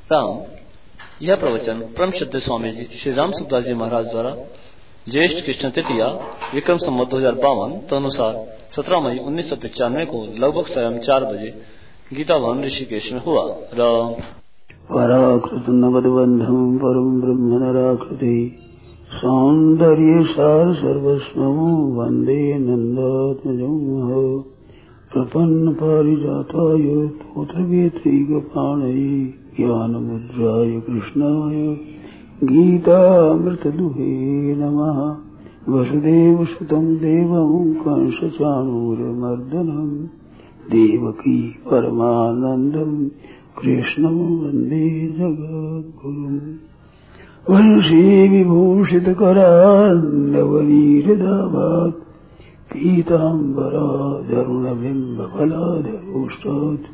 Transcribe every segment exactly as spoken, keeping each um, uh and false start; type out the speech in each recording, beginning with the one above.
राम। यह प्रवचन परम श्रद्धेय स्वामी जी श्री राम सुखदास जी महाराज द्वारा ज्येष्ठ कृष्ण तृतीया विक्रम संवत दो हजार बावन तदनुसार सत्रह मई उन्नीस सौ पचानवे को लगभग स्वयं चार बजे गीता भवन ऋषिकेश में हुआ। राम। पराकृत नवदबंधम परम ब्रह्म नराकृति सौंदर्य सार सर्वस्वं वंदे नंदात्मजं प्रपन्न पारिजाताय तोत्रवेत्रैकपाणये ज्ञानमुद्राय कृष्णाय गीतामृतदुहे नमः। वसुदेवसुतं देवं कंसचाणूरमर्दनं देवकी परमानन्दं कृष्णं वन्दे जगद्गुरुम्। वंशी विभूषितकरान्नवनीरदाभात् पीताम्बराधरुणबिम्बफलाधरोष्टात्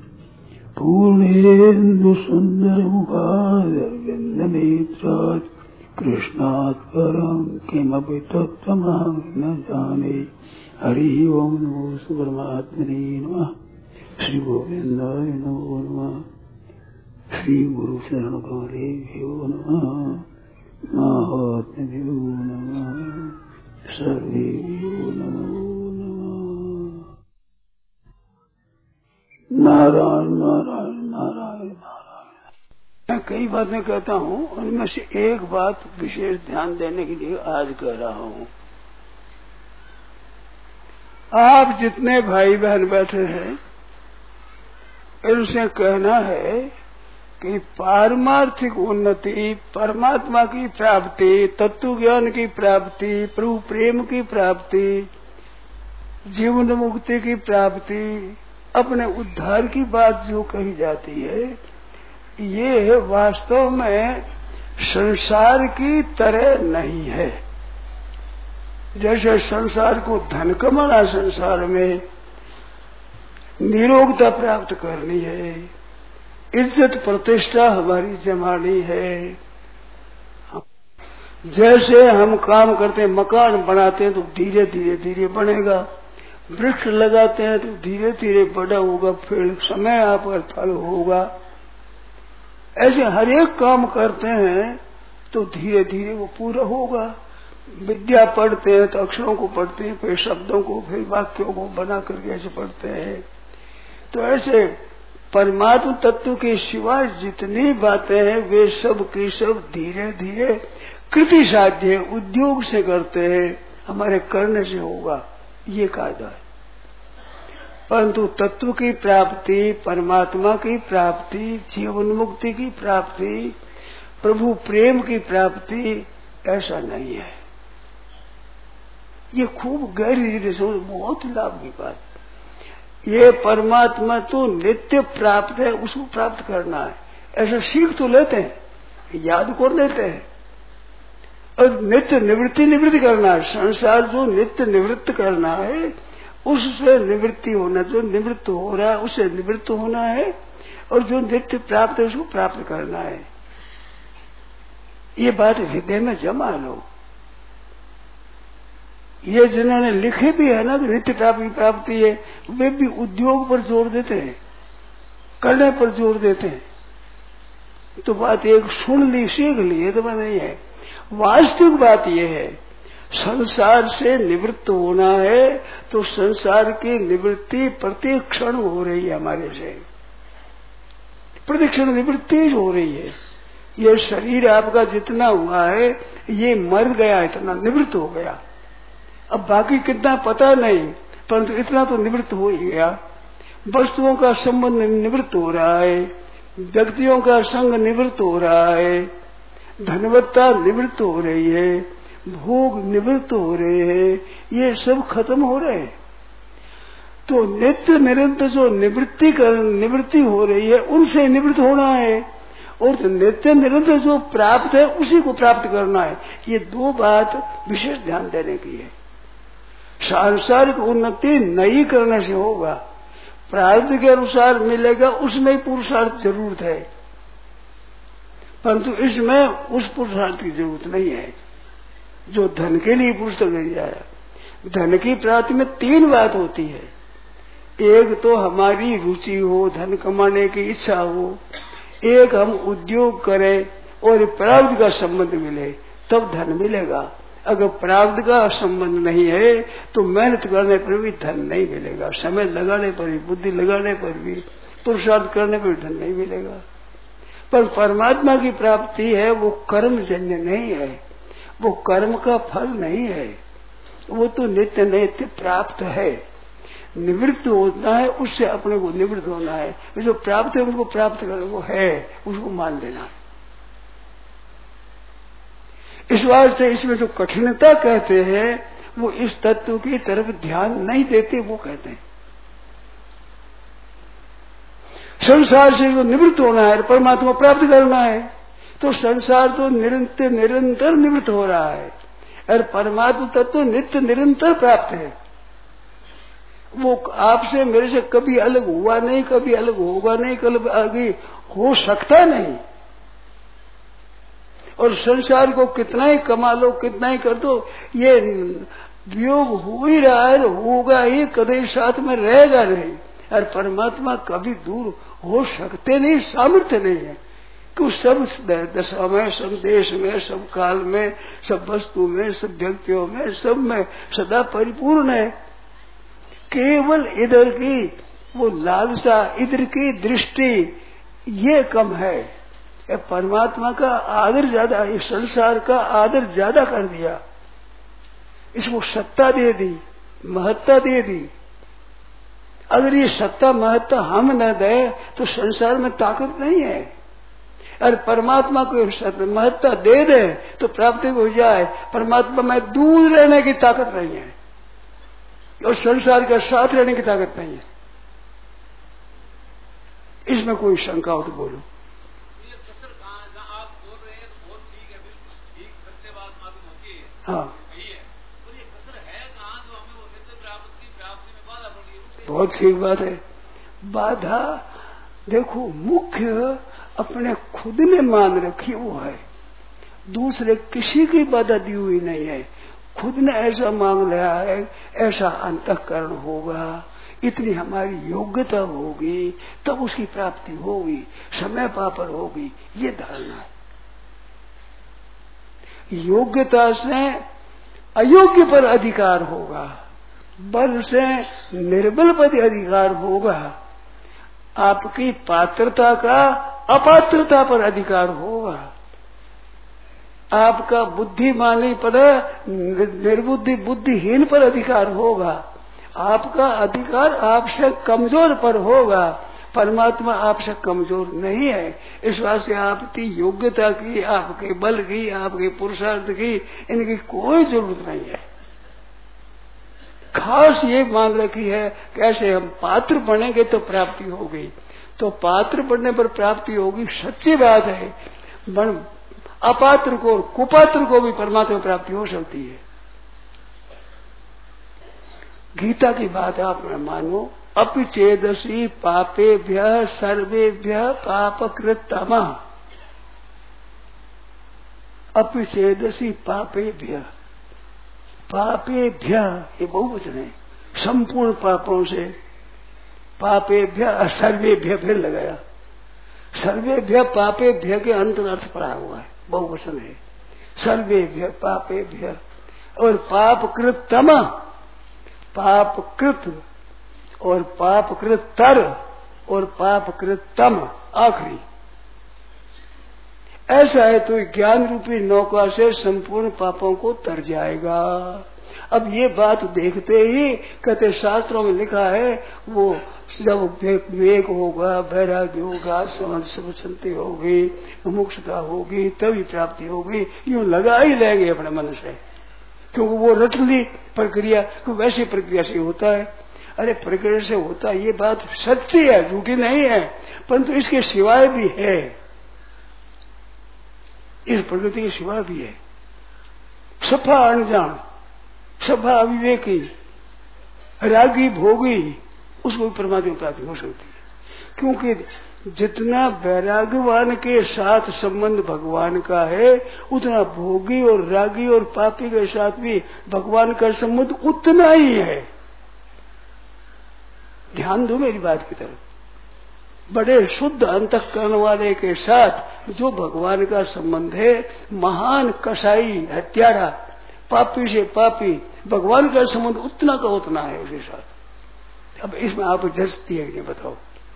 पूर्णेन्दुसुन्दरमुखादरविन्दनेत्रात् कृष्णात् परं किमपि तत्त्वमहं न जाने। हरि ओं नमो परमात्मने नमः। श्री गोविन्दाय नमो नमः। श्री गुरु शरण गौरेभ्यो नमः। महात्म्यो नमः। सर्वेभ्यो नमो नमः। नारायण नारायण नारायण नारायण। मैं कई बातें कहता हूँ, उनमें से एक बात विशेष ध्यान देने के लिए आज कह रहा हूँ। आप जितने भाई बहन बैठे हैं इनसे कहना है कि पारमार्थिक उन्नति, परमात्मा की प्राप्ति, तत्व ज्ञान की प्राप्ति, प्रभु प्रेम की प्राप्ति, जीवन मुक्ति की प्राप्ति, अपने उद्धार की बात जो कही जाती है, ये वास्तव में संसार की तरह नहीं है। जैसे संसार को धन कमाना, संसार में निरोगता प्राप्त करनी है, इज्जत प्रतिष्ठा हमारी जमानी है। जैसे हम काम करते हैं, मकान बनाते हैं तो धीरे धीरे धीरे बनेगा, वृक्ष लगाते हैं तो धीरे धीरे बड़ा होगा, फिर समय आ पर फल होगा। ऐसे हर एक काम करते हैं तो धीरे धीरे वो पूरा होगा। विद्या पढ़ते हैं तो अक्षरों को पढ़ते हैं, फिर शब्दों को, फिर वाक्यों को बना करके ऐसे पढ़ते हैं। तो ऐसे परमात्मा तत्व के सिवाय जितनी बातें हैं वे सब की सब धीरे धीरे कृति साध्य उद्योग से करते हैं, हमारे करने से होगा, ये कायदा है। परंतु तत्व की प्राप्ति, परमात्मा की प्राप्ति, जीवन मुक्ति की प्राप्ति, प्रभु प्रेम की प्राप्ति ऐसा नहीं है। ये खूब गहरी रीति से बहुत लाभ की बात। ये परमात्मा तो नित्य प्राप्त है, उसको प्राप्त करना है। ऐसा सीख तो लेते हैं, याद कर लेते हैं, और नित्य निवृत्ति निवृत्ति करना है। संसार जो नित्य निवृत्त करना है, उससे निवृत्ति होना, जो निवृत्त हो रहा है उससे निवृत्त होना है, और जो नित्य प्राप्त है उसको प्राप्त करना है। ये बात हृदय में जमा लो। ये जिन्होंने लिखे भी है ना कि नित्य प्राप्ति प्राप्ति है, वे भी उद्योग पर जोर देते हैं, करने पर जोर देते हैं। तो बात एक सुन ली, सीख ली, ये तो मैं नहीं है। वास्तविक बात यह है, संसार से निवृत्त होना है तो संसार की निवृत्ति प्रत्येक क्षण हो रही है हमारे से, प्रतिक्षण निवृत्ति हो रही है। ये शरीर आपका जितना हुआ है ये मर गया, इतना निवृत्त हो गया। अब बाकी कितना पता नहीं, परंतु इतना तो निवृत्त हो ही गया। वस्तुओं का संबंध निवृत्त हो रहा है, व्यक्तियों का संग निवृत्त हो रहा है, धनवत्ता निवृत्त हो रही है, भोग निवृत्त हो रहे हैं, ये सब खत्म हो रहे हैं। तो नित्य निरंतर जो निवृत्ति कर निवृत्ति हो रही है उनसे निवृत्त होना है, और तो नित्य निरंतर जो प्राप्त है उसी को प्राप्त करना है। ये दो बात विशेष ध्यान देने की है। सांसारिक उन्नति नहीं करने से होगा, प्रारब्ध के अनुसार मिलेगा, उसमें पुरुषार्थ जरूरत है, परंतु इसमें उस पुरुषार्थ की जरूरत नहीं है जो धन के लिए पुस्तक नहीं आया। धन की प्राप्ति में तीन बात होती है। एक तो हमारी रुचि हो, धन कमाने की इच्छा हो, एक हम उद्योग करें और प्रारब्ध का संबंध मिले तब धन मिलेगा। अगर प्रारब्ध का संबंध नहीं है तो मेहनत करने पर भी धन नहीं मिलेगा, समय लगाने पर भी, बुद्धि लगाने पर भी, पुरुषार्थ करने पर भी धन नहीं मिलेगा। पर परमात्मा की प्राप्ति है वो कर्मजन्य नहीं है, वो कर्म का फल नहीं है, वो तो नित्य नित्य प्राप्त है। निवृत्त होना है, उससे अपने को निवृत्त होना है। जो प्राप्त है उनको प्राप्त करना वो है, उसको मान लेना। इस वास्ते इसमें जो कठिनता कहते हैं वो इस तत्व की तरफ ध्यान नहीं देते, वो कहते हैं संसार से जो निवृत्त होना है, परमात्मा प्राप्त करना है, तो संसार तो निरंतर निरंतर निवृत्त हो रहा है और परमात्मा तत्व तो नित्य निरंतर प्राप्त है। वो आपसे मेरे से कभी अलग हुआ नहीं, कभी अलग होगा नहीं, कभी आगे हो सकता नहीं। और संसार को कितना ही कमा लो, कितना ही कर दो, ये वियोग हो ही रहा है, होगा ही, कभी साथ में रहेगा नहीं। और परमात्मा कभी दूर हो सकते नहीं, सामर्थ्य नहीं है कि सब दशा में, सब देश में, सब काल में, सब वस्तु में, सब व्यक्तियों में, सब में सदा परिपूर्ण है। केवल इधर की वो लालसा, इधर की दृष्टि ये कम है। परमात्मा का आदर ज्यादा, इस संसार का आदर ज्यादा कर दिया, इसको सत्ता दे दी, महत्ता दे दी। अगर ये सत्ता महत्ता हम न दे तो संसार में ताकत नहीं है। और परमात्मा को महत्ता दे दे तो प्राप्ति हो जाए। परमात्मा में दूर रहने की ताकत नहीं है और संसार का साथ रहने की ताकत नहीं है। इसमें कोई शंका हो तो बोलो। हाँ, बहुत ठीक बात है। बाधा देखो मुख्य अपने खुद ने मान रखी वो है, दूसरे किसी की बाधा दी हुई नहीं है। खुद ने ऐसा मांग लिया है, ऐसा अंतःकरण होगा, इतनी हमारी योग्यता होगी तब उसकी प्राप्ति होगी, समय पापर होगी, ये धारणा है। योग्यता से अयोग्य पर अधिकार होगा, बल से निर्बल पर अधिकार होगा, आपकी पात्रता का अपात्रता पर अधिकार होगा, आपका बुद्धिमानी पर निर्बुद्धि बुद्धिहीन पर अधिकार होगा, आपका अधिकार आपसे कमजोर पर होगा। परमात्मा आपसे कमजोर नहीं है। इस वास्ते आपकी योग्यता की, आपके बल की, आपके पुरुषार्थ की, इनकी कोई जरूरत नहीं है। खास ये मान रखी है कैसे हम पात्र बनेंगे तो प्राप्ति होगी, तो पात्र बनने पर प्राप्ति होगी, सच्ची बात है। बन अपात्र को, कुपात्र को भी परमात्मा प्राप्ति हो सकती है। गीता की बात आप मानो, अपि चेदसि पापेभ्य सर्वेभ्य पापकृतम, अपि चेदसि पापेभ्य, पापेभ्य ये बहुवचन है, संपूर्ण पापों से, पापेभ्य सर्वेभ्य फिर लगाया, सर्वेभ्य पापेभ्य के अंतर अर्थ पड़ा हुआ है, बहुवचन है, सर्वेभ्य पापेभ्य। और पापकृतम, पापकृत और पापकृतर और पापकृतम आखिरी। ऐसा है तो ज्ञान रूपी नौका से संपूर्ण पापों को तर जाएगा। अब ये बात देखते ही कहते शास्त्रों में लिखा है वो जब विवेक होगा, वैराग्य होगा, समझ शांति होगी, मुमुक्षुता होगी, तभी प्राप्ति होगी। यूं लगा ही लेंगे अपने मन से, क्योंकि वो रट ली प्रक्रिया, क्योंकि वैसी प्रक्रिया से होता है। अरे प्रक्रिया से होता है, ये बात सच्ची है, झूठी नहीं है, परंतु इसके सिवाय भी है, इस प्रकृति के सिवाय भी है। सफा अनजान, सफा अविवेकी, रागी भोगी, उसको भी परमात्मा प्राप्ति हो सकती है। क्योंकि जितना वैराग्यवान के साथ संबंध भगवान का है, उतना भोगी और रागी और पापी के साथ भी भगवान का संबंध उतना ही है। ध्यान दो मेरी बात की तरफ। बड़े शुद्ध अंतःकरण वाले के साथ जो भगवान का संबंध है, महान कसाई हत्यारा पापी से पापी, भगवान का संबंध उतना का उतना है उसके साथ। अब इसमें आप जचती है नहीं बताओ।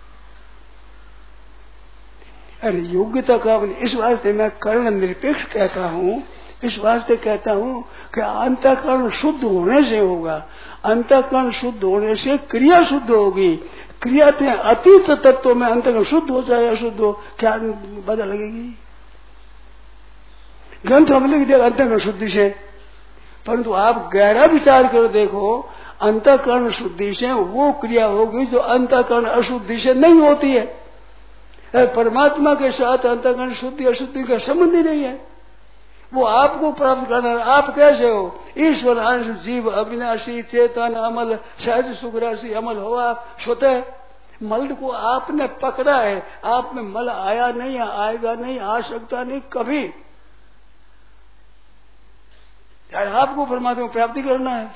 अरे योग्यता का इस वास्ते मैं कर्ण निरपेक्ष कहता हूँ, इस वास्ते कहता हूँ कि अंतःकरण शुद्ध होने से होगा, अंतःकरण शुद्ध होने से क्रिया शुद्ध होगी। क्रिया के अतीत तत्व में अंतःकरण शुद्ध हो जाए अशुद्ध हो, क्या बदल लगेगी? ग्रंथ हम लिख देगा अंतःकरण शुद्धि से, परंतु आप गहरा विचार कर देखो, अंतःकरण शुद्धि से वो क्रिया होगी जो अंतःकरण अशुद्धि से नहीं होती है। परमात्मा के साथ अंतःकरण शुद्धि अशुद्धि का संबंध ही नहीं है। वो आपको प्राप्त करना है। आप कैसे हो? ईश्वर अंश जीव अविनाशी चेतन अमल सहज सुखराशि अमल हो। आप स्वतः मल को आपने पकड़ा है, आप में मल आया नहीं, आएगा नहीं, आ सकता नहीं कभी। आपको परमात्मा प्राप्ति करना है,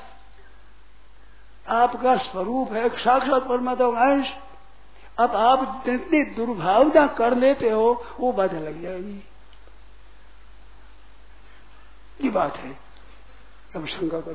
आपका स्वरूप है साक्षात परमात्मा का अंश। अब आप जितनी दुर्भावना कर लेते हो वो बाधा लग जाएगी, ये बात है। अब शंका करो।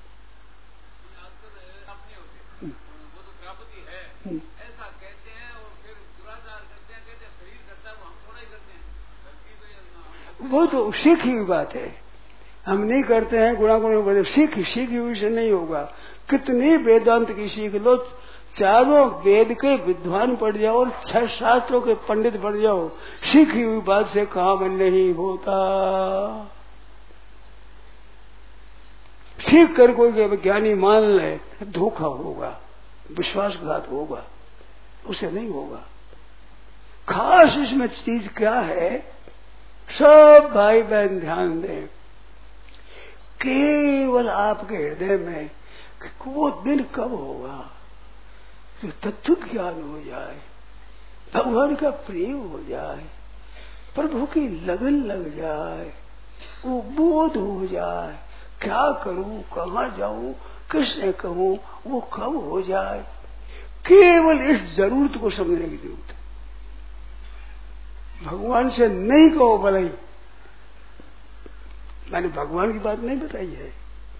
वो तो प्राप्ति है ऐसा कहते हैं और फिर दुराचार करते हैं, कहते हैं शरीर करता है वो हम थोड़ा ही करते हैं। वो तो सीखी हुई बात है, हम नहीं करते हैं। गुणा गुण सीखी सीखी हुई से नहीं होगा। कितनी वेदांत की सीख लो, चारों वेद के विद्वान पढ़ जाओ और छह शास्त्रों के पंडित पढ़ जाओ, सीखी हुई बात से काम नहीं होता। सीख कर कोई ज्ञानी मान ले, धोखा होगा, विश्वासघात होगा, उसे नहीं होगा। खास इसमें चीज क्या है, सब भाई बहन ध्यान दें, केवल आपके हृदय में वो दिन कब होगा जो तत्व ज्ञान हो जाए, भगवान का प्रेम हो जाए, प्रभु की लगन लग जाए, वो बोध हो जाए, क्या करूं, कहाँ जाऊं, किसने कहूं, वो कब हो जाए। केवल इस जरूरत को समझने की जरूरत है। भगवान से नहीं कहो भलाई, मैंने भगवान की बात नहीं बताई है,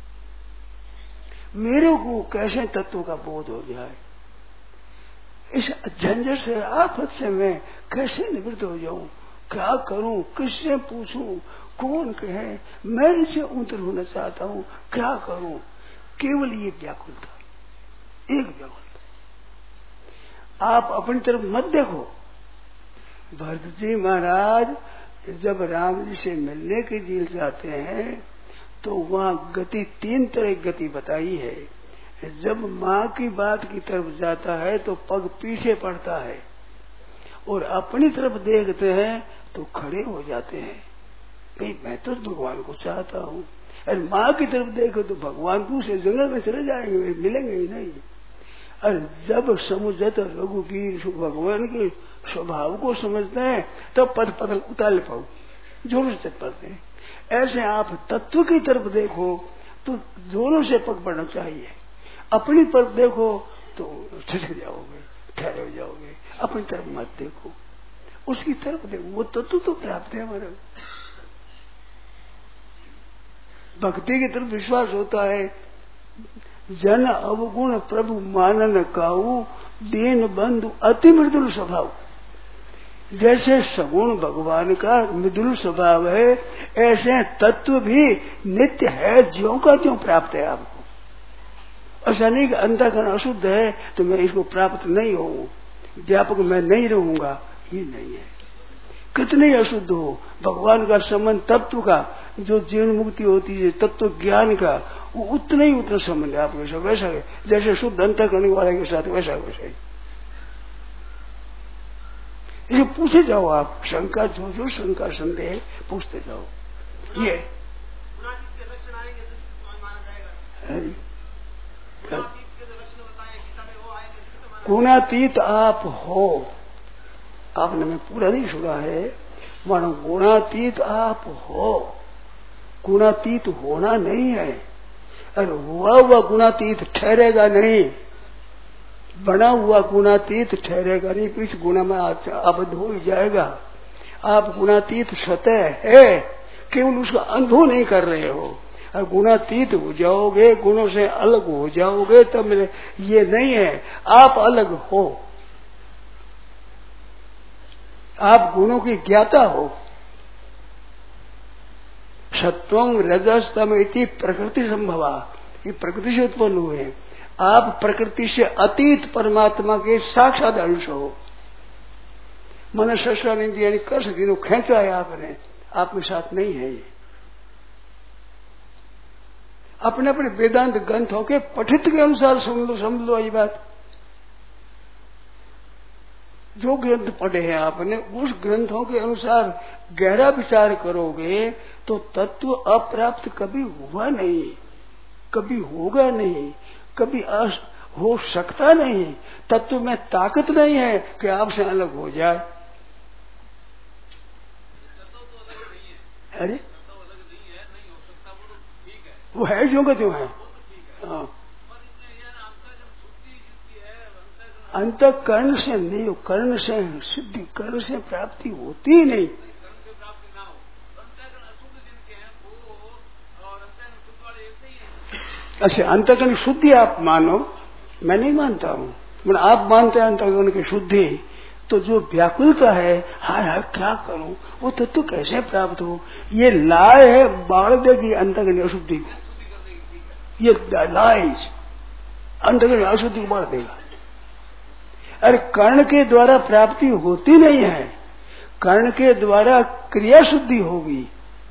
मेरे को कैसे तत्व का बोध हो जाए, इस झंझट से आफत से मैं कैसे निवृत्त हो जाऊं, क्या करूं, किससे पूछूं, कौन कहे, मैं इसे उतर होना चाहता हूं, क्या करूं। केवल ये व्याकुलता, एक व्याकुलता। आप अपनी तरफ मत देखो। भरत जी महाराज जब राम जी से मिलने के लिए जाते हैं तो वहां गति तीन तरह की गति बताई है। जब माँ की बात की तरफ जाता है तो पग पीछे पड़ता है, और अपनी तरफ देखते हैं तो खड़े हो जाते हैं, भाई मैं तो भगवान को चाहता हूँ। अरे माँ की तरफ देखो तो भगवान दूसरे जंगल में चले जाएंगे, मिलेंगे ही नहीं। अरे जब समुझ रघुवीर भगवान के स्वभाव को समझते हैं तब तो पद पदल उतार पाओ, जोर से पड़ते हैं। ऐसे आप तत्व की तरफ देखो तो जोरों से पग पड़ना चाहिए, अपनी तरफ देखो तो ठिठक जाओगे, ठहरे हो जाओगे। अपनी तरफ मत देखो, उसकी तरफ देखो, वो तत्व तो प्राप्त है हमारा। भक्ति की तरफ विश्वास होता है। जन अवगुण प्रभु मानन काऊ, दीन बंधु अति मृदुल स्वभाव। जैसे सगुण भगवान का मृदुल स्वभाव है, ऐसे तत्व भी नित्य है, ज्यों का त्यों प्राप्त है आपको। ऐसा नहीं कि अंतःकरण अशुद्ध है तो मैं इसको प्राप्त नहीं हूँ, व्यापक मैं नहीं रहूंगा, ये नहीं है। कितने अशुद्ध हो, भगवान का संबंध तत्व का जो जीवन मुक्ति होती है, तत्व ज्ञान का, वो उतना ही उतना संबंध है आपके साथ। वैसा है जैसे शुद्ध अंतःकरण वाले के साथ, वैसा वैसा ही। इसे पूछे जाओ आप, शंका जो जो शंका संदेह पूछते जाओ। ये गुणातीत आप हो, आपने मैं पूरा नहीं सुना है, मानो गुणातीत आप हो, गुणातीत होना नहीं है। अरे हुआ हुआ गुणातीत ठहरेगा नहीं, बना हुआ गुणातीत ठहरेगा नहीं, कुछ गुण में आबद्ध हो ही जाएगा। आप गुणातीत स्वतः है, केवल उसका अनुभव नहीं कर रहे हो। और गुणातीत हो जाओगे, गुणों से अलग हो जाओगे, तब मेरे ये नहीं है आप अलग हो, आप गुणों की ज्ञाता हो। सत्वं रजस तम इति प्रकृति संभवा, ये प्रकृति से उत्पन्न हुए। आप प्रकृति से अतीत परमात्मा के साक्षात अंश हो। मन शस्त्र नहीं यानी कर सकती, खेचा है आपने, आपके साथ नहीं है ये। अपने अपने वेदांत ग्रंथों के पठित के अनुसार सुन लो, समझ लो ये बात। जो ग्रंथ पढ़े हैं आपने, उस ग्रंथों के अनुसार गहरा विचार करोगे तो तत्व अप्राप्त कभी हुआ नहीं, कभी होगा नहीं, कभी हो सकता नहीं। तत्व में ताकत नहीं है कि आपसे अलग हो जाए। अरे वो है जो का जो है। हाँ, अंतःकरण से नहीं हो, कर्ण से सिद्धि, कर्ण से प्राप्ति होती ही नहीं। अच्छा, अंतःकरण शुद्धि आप मानो, मैं नहीं मानता हूँ। मतलब आप मानते हैं अंतःकरण की शुद्धि, तो जो व्याकुलता है, हाय हाय क्या करूं, वो तत्व तो कैसे प्राप्त हो, ये लाए है बाढ़ देगी अंतःकरण अशुद्धि को। ये लाइज अंतःकरण अशुद्धि को बाढ़ देगा। अरे कर्ण के द्वारा प्राप्ति होती नहीं है, कर्ण के द्वारा क्रिया शुद्धि होगी।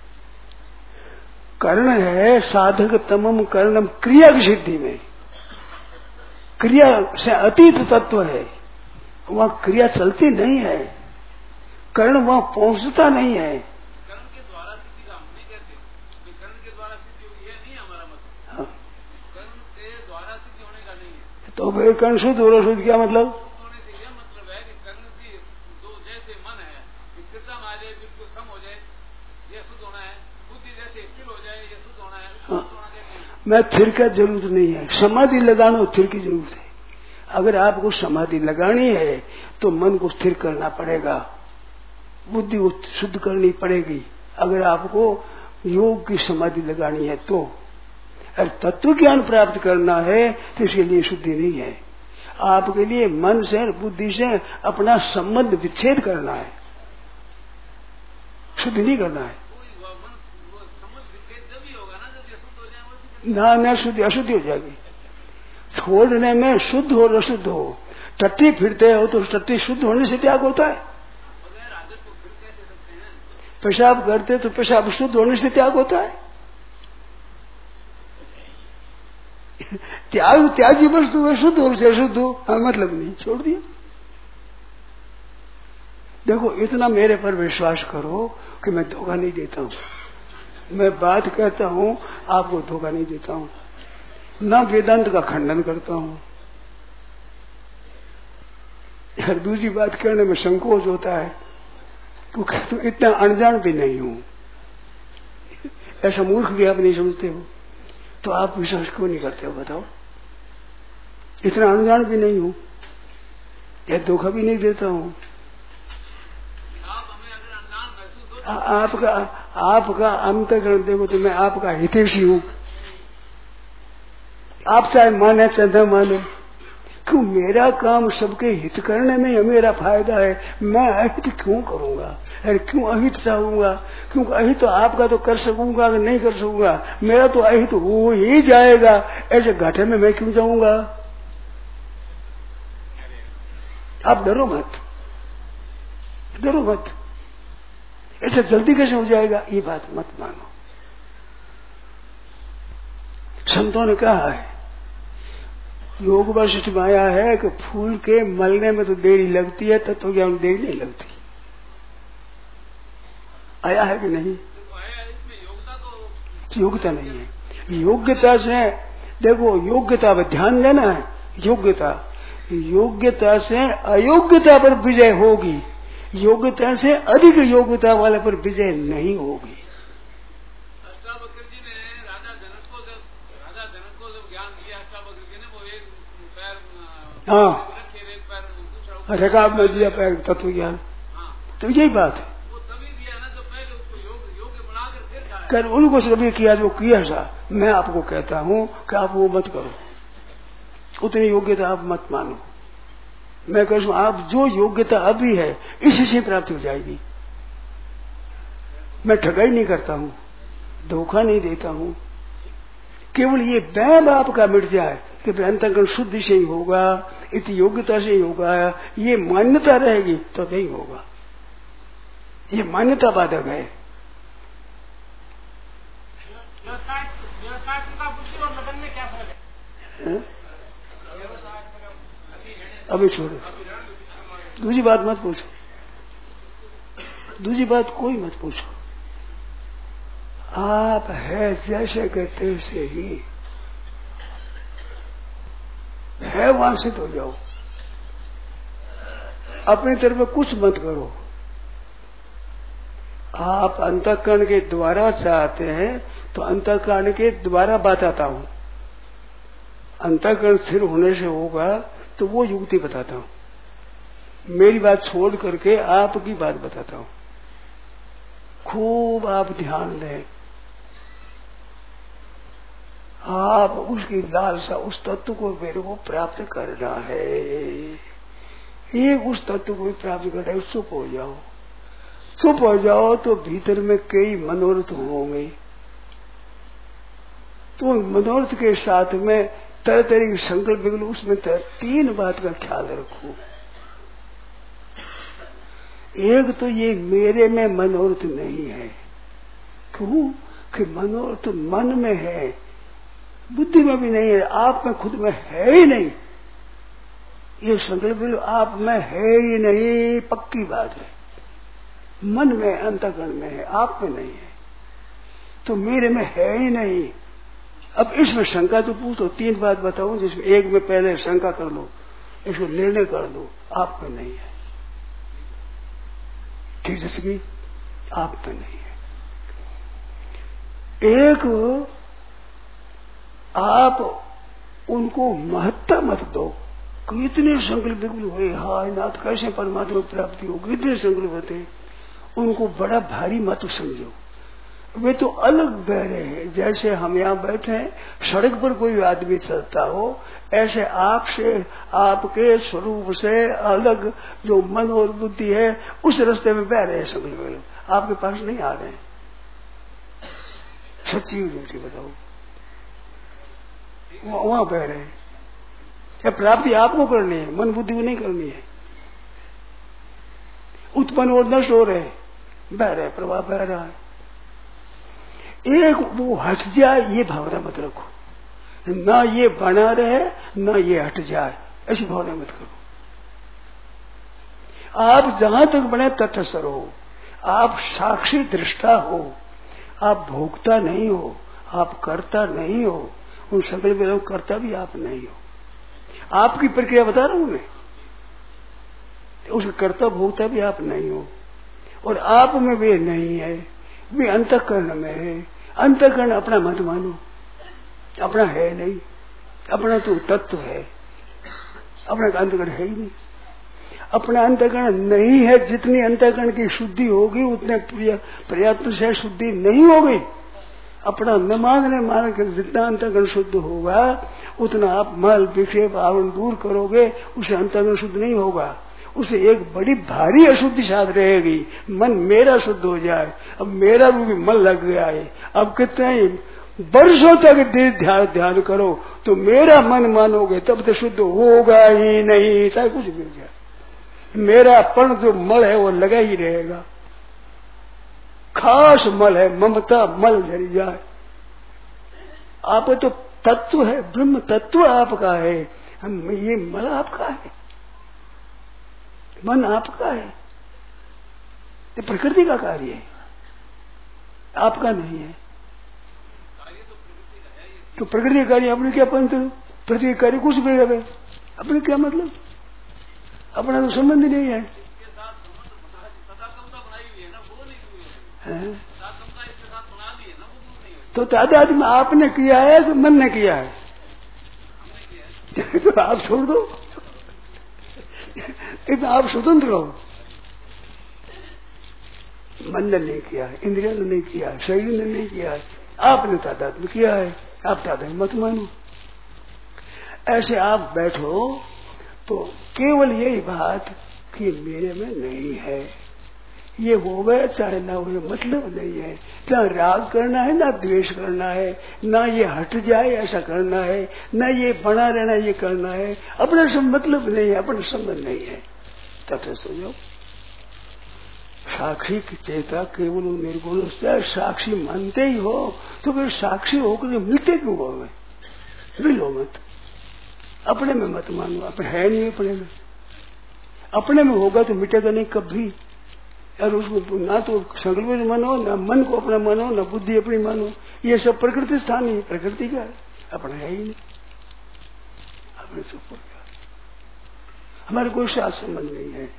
कर्ण है साधक तमम कर्णम, क्रिया की सिद्धि में, क्रिया से अतीत तत्व है, वहां क्रिया चलती नहीं है, कर्ण वहां पहुंचता नहीं है। कर्ण के द्वारा सिद्धि का हम नहीं कहते, कर्ण के द्वारा सिद्धि होगी, ये नहीं हमारा मतलब। हाँ। कर्ण के द्वारा सिद्धि होने का नहीं है। तो भाई कर्ण शुद्ध हो रहा, शुद्ध क्या मतलब? होने से यह मतलब है कि कर्ण की जो जैसे मन है स्थिरता में आ जाए, बिल्कुल सम हो जाए, यह शुद्ध होना है। बुद्धि जैसे स्थिर हो जाए, यह शुद्ध होना है। हाँ। मैं थिर का जरूरत नहीं है, समाधि लगाना थिर की जरूरत है। अगर आपको समाधि लगानी है तो मन को स्थिर करना पड़ेगा, बुद्धि को शुद्ध करनी पड़ेगी। अगर आपको योग की समाधि लगानी है तो, अगर तत्व ज्ञान प्राप्त करना है तो इसके लिए शुद्धि नहीं है। आपके लिए मन से बुद्धि से अपना संबंध विच्छेद करना है, शुद्ध नहीं करना है। ना ना शुद्धि अशुद्धि हो जाएगी। छोड़ने में शुद्ध हो अशुद्ध हो, टट्टी फिरते हो तो टट्टी शुद्ध होने से त्याग होता है। पेशाब करते तो पेशाब शुद्ध होने से त्याग होता है। त्याग त्यागी वस्तु है, शुद्ध हो से अशुद्ध हो, हाँ मतलब नहीं, छोड़ दिया। देखो इतना मेरे पर विश्वास करो कि मैं धोखा नहीं देता हूँ। मैं बात कहता हूँ, आपको धोखा नहीं देता हूँ, ना वेदांत का खंडन करता हूँ। हर दूसरी बात करने में संकोच होता है, क्योंकि तो इतना अनजान भी नहीं हूँ, ऐसा मूर्ख भी आप नहीं समझते हो, तो आप विश्वास क्यों नहीं करते हो बताओ? इतना अनजान भी नहीं हूँ, या धोखा भी नहीं देता हूँ। आपका आपका अंतःकरण देखो तो मैं आपका हितैषी हूँ। आप चाहे माने चाहे न माने, क्यों मेरा काम सबके हित करने में ही मेरा फायदा है। मैं अहित क्यों करूंगा? अरे क्यों अहित चाहूंगा? क्योंकि अहित तो आपका तो कर सकूंगा, अगर नहीं कर सकूंगा मेरा तो अहित हो ही जाएगा। ऐसे घाटे में मैं क्यों जाऊंगा? आप डरो मत, डरो मत, ऐसे जल्दी कैसे हो जाएगा ये बात मत मानो। संतों ने कहा है, योग वशिष्ठ में आया है कि फूल के मलने में तो देरी लगती है, तत्व ज्ञान में देरी नहीं लगती। आया है कि नहीं? योग्यता नहीं है। योग्यता से देखो, योग्यता पर ध्यान देना है। योग्यता योग्यता से अयोग्यता पर विजय होगी, योग्यता से अधिक योग्यता वाले पर विजय नहीं होगी। अष्टावक्र जी ने राजा जनक को जब राजा जनक को जब ज्ञान दिया, अष्टावक्र जी ने वो एक पैर हाँ रखे एक पैर दूसरा रकाब में दिया पैर तत्व ज्ञान। हाँ तो यही बात है। वो तभी दिया ना जो पहले उसको योग योग्य बनाकर फिर जाए कर उनको सभी किया जो किया सा। मैं आपको कहता हूँ कि आप वो मत करो, उतनी योग्यता आप मत मानो। मैं कहूँ आप जो योग्यता अभी है इसी से प्राप्त हो जाएगी। मैं ठगाई नहीं करता हूँ, धोखा नहीं देता हूँ, केवल ये वैम आपका मिट जाए कि अंतःकरण शुद्धि से ही होगा, इतनी योग्यता से ही होगा, ये मान्यता रहेगी तो नहीं होगा। ये मान्यता बाधक है। व्यवसायत्मक बुद्धि और लगन में क्या फर्क है? है? अभी छोड़ो, दूसरी बात मत पूछो, दूसरी बात कोई मत पूछो। आप है जैसे कहते वैसे ही है, वहां से तो जाओ, अपनी तरफ कुछ मत करो। आप अंतःकरण के द्वारा चाहते हैं तो अंतःकरण के द्वारा बताता हूं। अंतःकरण स्थिर होने से होगा तो वो युक्ति बताता हूं। मेरी बात छोड़ करके आपकी बात बताता हूं। खूब आप ध्यान दें। आप उसकी लालसा, उस तत्व को मेरे को प्राप्त करना है, एक उस तत्व को प्राप्त करना है। चुप हो जाओ, चुप हो जाओ तो भीतर में कई मनोरथ होंगे। तो मनोरथ के साथ में तरह तरह की संकल्प बिगल, उसमें तीन बात का ख्याल रखो। एक तो ये मेरे में मनोरथ नहीं है। क्यों? कि मनोरथ मन में है, बुद्धि में भी नहीं है, आप में खुद में है ही नहीं। ये संकल्प आप में है ही नहीं, पक्की बात है। मन में, अंतःकरण में है, आप में नहीं है, तो मेरे में है ही नहीं। अब इसमें शंका तो पूछ दो, तीन बात बताऊं जिसमें एक में पहले शंका कर लो, इसको निर्णय कर दो, आप में नहीं है। ठीक जैसे कि आप में नहीं है। एक आप उनको महत्ता मत दो कि इतने संकल्प बिल्कुल हुए, हाय नाथ कैसे परमात्मा प्राप्ति होगी, इतने संकल्प होते, उनको बड़ा भारी मत समझो। वे तो अलग बह रहे हैं। जैसे हम यहाँ बैठे हैं, सड़क पर कोई आदमी चलता हो, ऐसे आपसे, आपके स्वरूप से अलग जो मन और बुद्धि है उस रास्ते में बह रहे हैं। संकल्प लोग आपके पास नहीं आ रहे हैं। सच्ची झूठी बताओ, वहां बह रहे हैं। क्या प्राप्ति आपको करनी है, मन बुद्धि को नहीं करनी है। उत्पन्न और नष्ट हो रहे, बह रहे, प्रभाव बह रहा है। एक वो हट जाए ये भावना मत रखो, ना ये बना रहे ना ये हट जाए, ऐसी भावना मत करो। आप जहां तक बने तटस्थ रहो, आप साक्षी दृष्टा हो, आप भोगता नहीं हो, आप करता नहीं हो। उन संकल्प में करता भी आप नहीं हो। आपकी प्रक्रिया बता रहा हूं मैं, उसका कर्ता भोगता भी आप नहीं हो। और आप में वे नहीं है, वे अंतःकरण में है। अंतःकरण अपना मत मानो, अपना है नहीं, अपना तो तत्व है, अपना अंतःकरण है ही नहीं। अपना अंतःकरण नहीं है, जितनी अंतःकरण की शुद्धि होगी उतने प्रयत्न से शुद्धि नहीं होगी। अपना न मानने मान कर जितना अंतःकरण शुद्ध होगा उतना आप मल विक्षेप आवरण दूर करोगे, उसे अंतःकरण शुद्ध नहीं होगा। उसे एक बड़ी भारी अशुद्धि साथ रहेगी। मन मेरा शुद्ध हो जाए, अब मेरा भी मन लग गया है, अब कितने वर्षों तक ध्यान ध्यान करो तो मेरा मन मानोगे तब तो शुद्ध होगा ही नहीं, चाहे कुछ भी हो जाए। मेरा पण जो मल है वो लगा ही रहेगा। खास मल है, ममता मल झरी जाए। आप तो तत्व है, ब्रह्म तत्व आपका है, हम ये मल आपका है, मन आपका है, ये प्रकृति का कार्य है, आपका नहीं है। तो प्रकृति का कार्य अपने क्या पंथ, प्रकृति कार्य कुछ भी है, अपने क्या मतलब, अपना तो संबंध नहीं है। तो तादाद में आपने किया है कि मन ने किया है? तो आप छोड़ दो, इतना आप स्वतंत्र हो। मन ने नहीं किया है, इंद्रिया ने नहीं किया है, शरीर ने नहीं किया है, आपने तादात्म्य किया है। आप तादात्म्य मत मानो। ऐसे आप बैठो तो केवल यही बात कि मेरे में नहीं है, ये होवे चाहे ना होवे मतलब नहीं है। ना राग करना है ना द्वेष करना है, ना ये हट जाए ऐसा करना है, ना ये बना रहना ये करना है। अपना सब मतलब नहीं है, अपना संबंध नहीं है। तथा सोचो साक्षी की चेता केवल निर्गुण से साक्षी मानते ही हो तो फिर साक्षी होकर मिलते क्यों हो? मिलो मत, अपने में मत मानो। अपने है नहीं, अपने में अपने में होगा तो मिटेगा नहीं कभी। और उसको ना तो संकल्प मानो, ना मन को अपना मानो, ना बुद्धि अपनी मानो। ये सब प्रकृति स्थान ही, प्रकृति का है, अपना है ही नहीं। अपने सब हमारे कोई साथ संबंध नहीं है।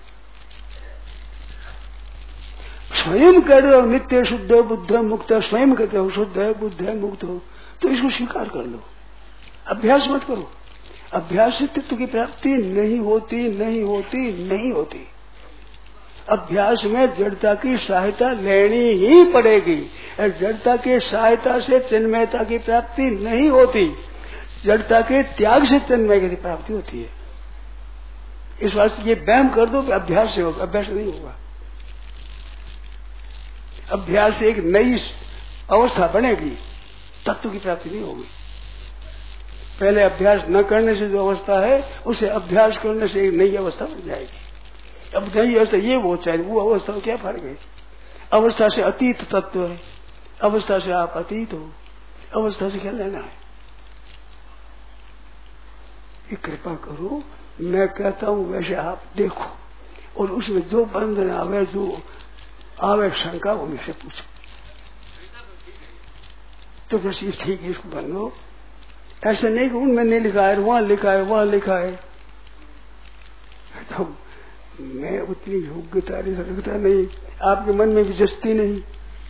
स्वयं कह रहे हो नित्य शुद्ध बुद्ध मुक्त, स्वयं कहते हो शुद्ध है बुद्ध है मुक्त हो, तो इसको स्वीकार कर लो। अभ्यास मत करो। अभ्यास से तत्व की प्राप्ति नहीं होती, नहीं होती, नहीं होती। अभ्यास में जड़ता की सहायता लेनी ही पड़ेगी। और जड़ता की सहायता से चिन्मयता की प्राप्ति नहीं होती, जड़ता के त्याग से चिन्मय की प्राप्ति होती है। इस वास्ते ये वहम कर दो कि अभ्यास से होगा, अभ्यास नहीं होगा। अभ्यास से एक नई अवस्था बनेगी, तत्व की प्राप्ति नहीं होगी। पहले अभ्यास न करने से जो अवस्था है उसे अभ्यास करने से एक नई अवस्था बन जाएगी। अब नई अवस्था ये वो चाहे वो अवस्था में क्या फर्क है? अवस्था से अतीत तत्व है, अवस्था से आप अतीत हो, अवस्था से क्या लेना है? ये कृपा करो, मैं कहता हूं वैसे आप देखो, और उसमें जो बंधन आवे, जो आवे शंका, वो मुझसे पूछो। तो बस ये ठीक है, इसको बनो। ऐसा नहीं कि उनमें नहीं लिखा है, वहां लिखा है, वहां लिखा है। तो मैं उतनी योग्यता रखता नहीं, आपके मन में भी जस्ती नहीं,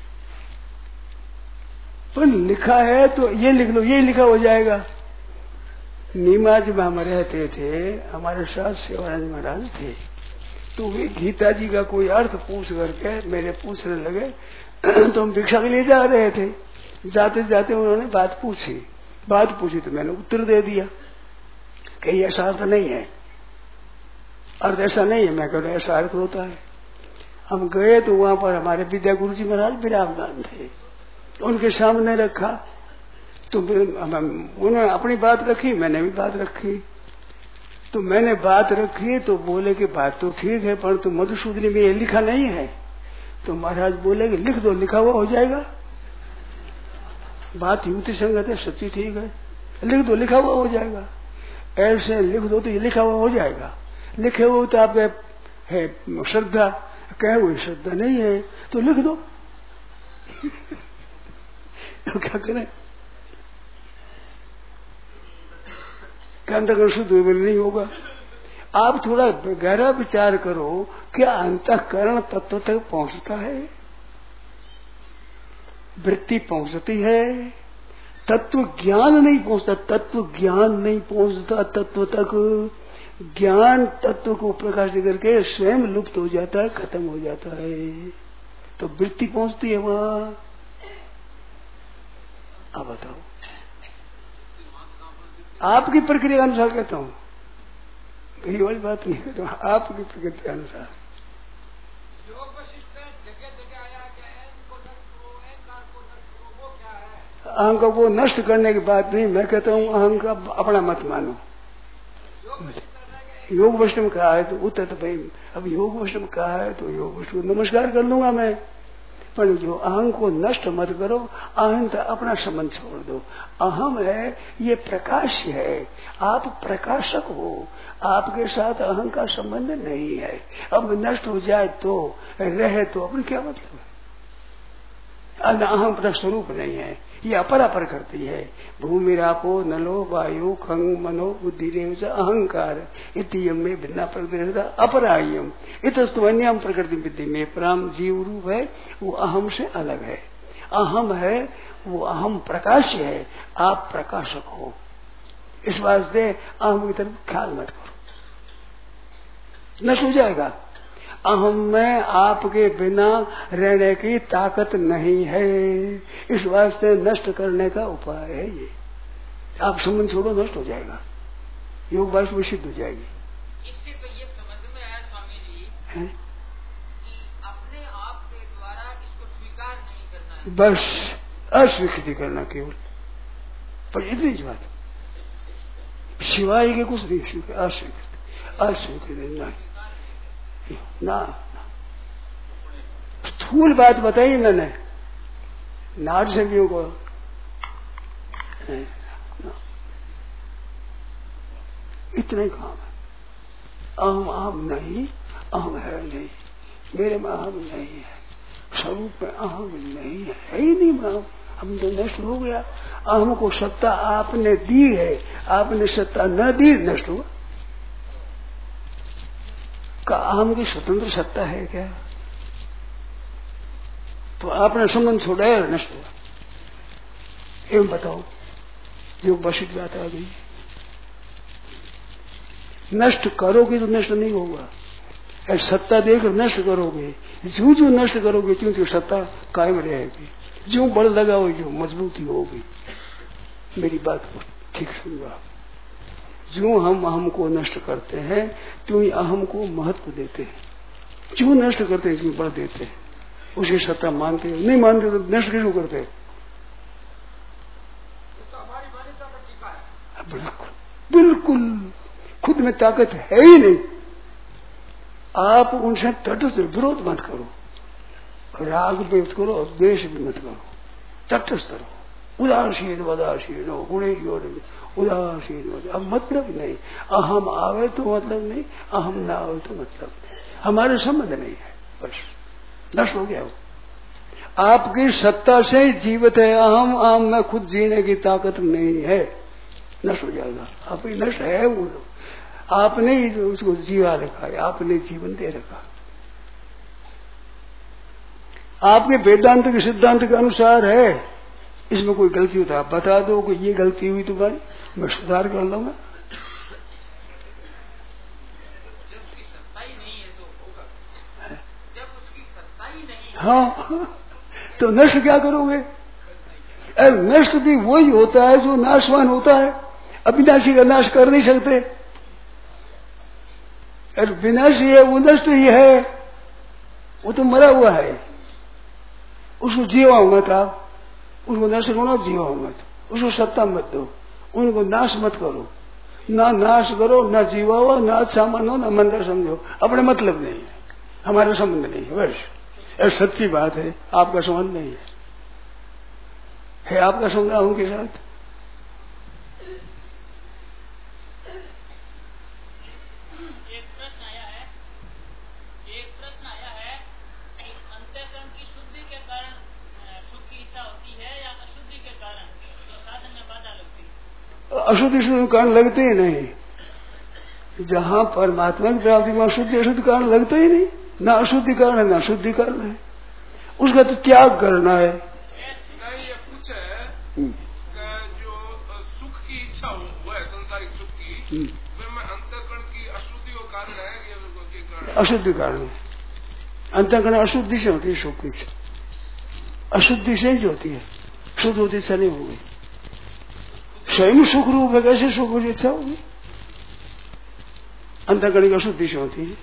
पर लिखा है तो ये लिख लो, ये लिखा हो जाएगा। नीमाज में हम रहते थे, हमारे साथ शिवानंद महाराज थे, तो वे गीता जी का कोई अर्थ पूछ करके मेरे पूछने लगे। तो हम भिक्षा के लिए जा रहे थे, जाते जाते उन्होंने बात पूछी बात पूछी तो मैंने उत्तर दे दिया कि ऐसा अर्थ नहीं है, अर्थ ऐसा नहीं है। मैं कह रहा ऐसा अर्थ होता है। हम गए तो वहां पर हमारे विद्या गुरु जी महाराज विराजमान थे, उनके सामने रखा तो उन्होंने अपनी बात रखी, मैंने भी बात रखी। तो मैंने बात रखी तो बोले कि बात तो ठीक है, पर तो मधुसूदनी में ये लिखा नहीं है। तो महाराज बोले कि लिख दो, लिखा हुआ हो जाएगा। बात युक्ति संगत है, सच्ची ठीक है, लिख दो, लिखा हुआ हो जाएगा। ऐसे लिख दो तो ये लिखा हुआ हो जाएगा। लिखे हुए तो आप है श्रद्धा, कहे हुए श्रद्धा नहीं है तो लिख दो। तो क्या करें? अंतःकरण शुद्ध नहीं होगा। आप थोड़ा गहरा विचार करो, क्या अंतःकरण तत्व तक पहुंचता है? वृत्ति पहुंचती है, तत्व ज्ञान नहीं पहुंचता, तत्व ज्ञान नहीं पहुंचता तत्व तक। ज्ञान तत्व को प्रकाश करके स्वयं लुप्त हो जाता है, खत्म हो जाता है। तो वृत्ति पहुंचती है वहां। अब बताओ, आपकी प्रक्रिया अनुसार कहता हूं, मेरी वाली बात नहीं कहता हूं, आपकी प्रक्रिया अनुसार। अहंकार को नष्ट करने की बात नहीं, मैं कहता हूं अहंकार अपना मत मानो। योग वैष्णव में कहा है तो उत्तर तो भाई, अब योग वैष्णव में कहा है तो योग वैष्णव नमस्कार कर लूंगा मैं, पर जो अहं को नष्ट मत करो, अहंत अपना संबंध छोड़ दो। अहम है ये प्रकाश है, आप प्रकाशक हो, आपके साथ अहं का संबंध नहीं है। अब नष्ट हो जाए तो रहे तो अपने क्या मतलब है? अहम अपना स्वरूप नहीं है, ये अपरापर करती है। भूमि रापो नलो वायु खंग मनो बुद्धि रेव अहंकार इतियम में भिन्ना प्रकृति अपरायम इतस्तु अन्यम प्रकृति विद्धि में प्राम जीव रूप है, वो अहम से अलग है। अहम है वो अहम प्रकाश है, आप प्रकाशक हो। इस वास्ते अहम की तरफ ख्याल मत करो। नष्ट हो जाएगा। अहम में आपके बिना रहने की ताकत नहीं है, इस वास्ते नष्ट करने का उपाय है ये। आप संबंध छोड़ो, नष्ट हो जाएगा, योग वास्तव सिद्ध हो जाएगी। इससे तो ये समझ में आया स्वामी जी है? कि अपने आप के द्वारा इसको स्वीकार नहीं करना है, बस अस्वीकृति करना केवल, पर इतनी ही बात, सिवाय के कुछ नहीं स्वीकार, अस्वीकृति अस्वीकृति नहीं ना, ना। स्थूल बात बताई मैंने नाट सभी को, इतना ही काम है। अहम अहम नहीं, अहम है नहीं, मेरे में अहम नहीं है, स्वरूप में अहम नहीं है, है ही नहीं अहम, हम तो नष्ट हो गया। अहम को सत्ता आपने दी है, आपने सत्ता न दी नष्ट हुआ। का अहम की स्वतंत्र सत्ता है क्या? तो आपने संबंध छोड़ा है, नष्ट हुआ। एवं बताओ, जो वशिष्ठ बात आ गई, नष्ट करोगे तो नष्ट नहीं होगा, सत्ता देकर नष्ट करोगे, जो जो नष्ट करोगे क्यों क्यों सत्ता कायम रहेगी, जो बल लगाओ जो मजबूती होगी। मेरी बात को ठीक सुनवा, जो हम अहम को नष्ट करते हैं क्यों अहम को महत्व देते हैं, जो नष्ट करते हैं क्यों बल देते हैं, उसे सत्ता मानते हैं, नहीं मानते तो नष्ट क्यों करते हैं? बिल्कुल बिल्कुल, खुद में ताकत है ही नहीं। आप उनसे तटस्थ विरोध मत करो, राग भी मत करो, द्वेष भी मत करो, तटस्थ रहो, उदासीन वदासीन हो, गुणे उदासीन। अब मतलब नहीं, अहम आवे तो मतलब नहीं, अहम ना आवे तो मतलब नहीं, हमारे संबंध नहीं है, बस नष्ट हो गया। आपकी सत्ता से ही जीवित है अहम, अहम में खुद जीने की ताकत नहीं है, नष्ट हो जाएगा। आप ही नष्ट है, वो आपने ही उसको जीवा रखा है, आपने जीवन दे रखा। आपके वेदांत के सिद्धांत के अनुसार है, इसमें कोई गलती होता है आप बता दो कि ये गलती हुई तुम्हारी, मैं सुधार कर लूंगा। जब उसकी सत्ता ही नहीं है तो होगा, जब उसकी सत्ता ही नहीं है हाँ, तो नष्ट क्या करोगे? नष्ट भी वही होता है जो नाशवान होता है, अविनाशी का नाश कर नहीं सकते। अरे विनाशी है वो नष्ट ही है, वो तो मरा हुआ है, उसको जीवा मत, आप उसको नष्ट करो, जीवा मत, उसको सत्ता मत दो, उनको नाश मत करो, ना नाश करो, ना जीवाओ, ना अच्छा मानो, ना मंदिर समझो, अपने मतलब नहीं है, हमारा संबंध नहीं है, बस सच्ची बात है, आपका संबंध नहीं है, है आपका संबंध उनके साथ। अशुद्धि शुद्ध कारण लगते ही नहीं, जहां परमात्मा की प्राप्ति में अशुद्धि अशुद्ध कारण लगता ही नहीं, ना अशुद्धि कारण है ना शुद्धि कारण है, उसका तो त्याग करना है। नहीं, ये पूछ है जो सुख की इच्छा हो है, संसारिक सुख की, में अंतःकरण की अशुद्धि का कारण है कि अशुद्धि कारण है। अंतःकरण अशुद्धि से होती है सुख की इच्छा, अशुद्धि से ही होती है, शुद्ध होती इच्छा नहीं होगी। स्वयं सुख रूप है, कैसे सुख की इच्छा होगी? अंतःकरण की अशुद्धि से होती है।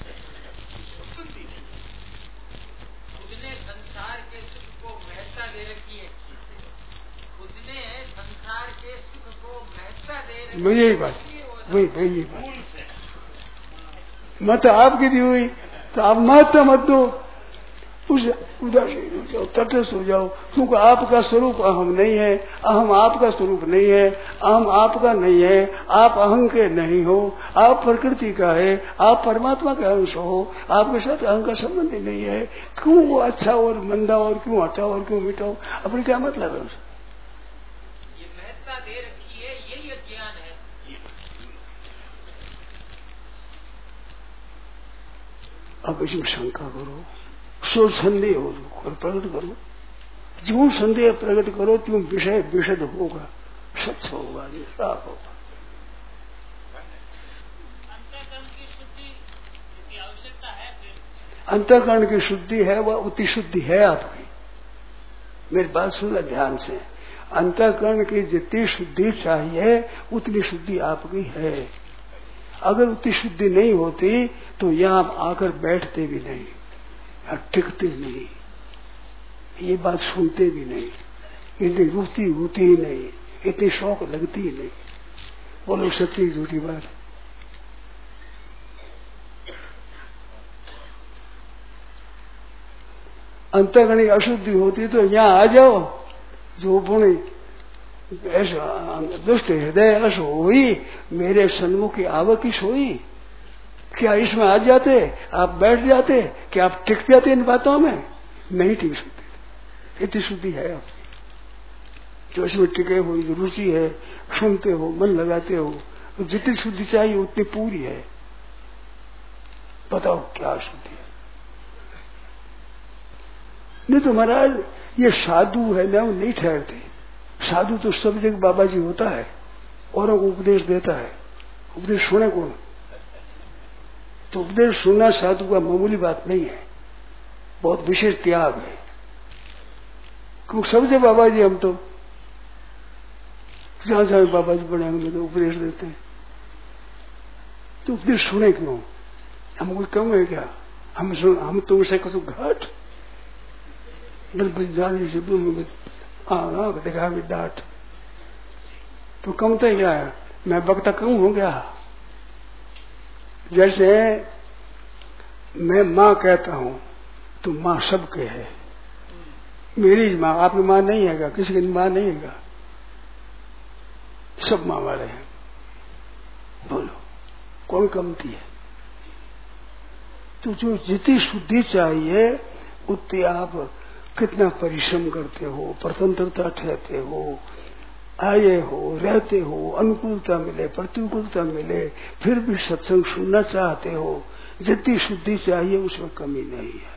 उसने संसार के सुख को महत्ता दे रखी है, उसने संसार के सुख को महत्ता दे रखी है, वही यही बात, वही वही यही बात, मत आपकी दी हुई तो आप महत्ता मत दो, उस उदासीन हो जाओ, तटस्थ हो जाओ, क्योंकि आपका स्वरूप अहम नहीं है, अहम आपका स्वरूप नहीं है, अहम आपका नहीं है, आप अहम के नहीं हो, आप प्रकृति का है, आप परमात्मा का अंश हो, आपके साथ अहम का संबंध ही नहीं है। क्यों वो अच्छा और मंदा और क्यों हटाओ और क्यों मिटाओ, अपने क्या मतलब है उससे? ये महत्ता दे रखी है, यही अज्ञान है। अब इसमें शंका करो, सो संदेह हो और प्रकट करो, जो संदेह प्रकट करो त्यों विषय विशद होगा, सच होगा, साफ होगा। अंतःकरण की शुद्धि अंतःकरण की शुद्धि है वह उतनी शुद्धि है आपकी। मेरी बात सुनना ध्यान से। अंतःकरण की जितनी शुद्धि चाहिए उतनी शुद्धि आपकी है। अगर उतनी शुद्धि नहीं होती तो यहां आकर बैठते भी नहीं, टिकते नहीं, ये बात सुनते भी नहीं, इतनी रुचि होती ही नहीं, इतनी शौक लगती ही नहीं। बोलो सच्ची झूठी बात। अंतःकरण की अशुद्धि होती तो यहाँ आ जाओ, जो पुण्य ऐसा दुष्ट हृदय अस होई मेरे सन्मुख आवक की सोई। क्या इसमें आ जाते, आप बैठ जाते, क्या आप टिक जाते इन बातों में? नहीं टिक सकते। इतनी शुद्धि है आपकी, जो इसमें टिके हो, रुचि है, सुनते हो, मन लगाते हो, तो जितनी शुद्धि चाहिए उतनी पूरी है। बताओ क्या शुद्धि है? नहीं तो महाराज ये साधु है ना, वो नहीं ठहरते। साधु तो सब जगह बाबा जी होता है, औरों को उपदेश देता है। उपदेश सुने कौन? तो उपदेश सुनना साधु का मामूली बात नहीं है, बहुत विशेष त्याग है। क्योंकि सब जगह बाबा जी, हम तो जहां जहां बाबा जी बने हमें तो उपदेश देते हैं। तो उपदेश सुने क्यों? हम कोई कम है क्या? हम सुन, हम तो उसे कसो घाट बिल्कुल जाने से आना देखा भी डांट तो कम तो क्या है? मैं वक्ता कम हो गया। जैसे मैं माँ कहता हूं तो माँ सबके है। मेरी माँ आपकी माँ नहीं है क्या? किसी की माँ नहीं है क्या? सब माँ वाले हैं। बोलो कौन कमती है? तो जो जितनी शुद्धि चाहिए उतनी आप कितना परिश्रम करते हो, स्वतंत्रता ठहरते हो, आए हो, रहते हो, अनुकूलता मिले, प्रतिकूलता मिले, फिर भी सत्संग सुनना चाहते हो। जितनी शुद्धि चाहिए उसमें कमी नहीं है।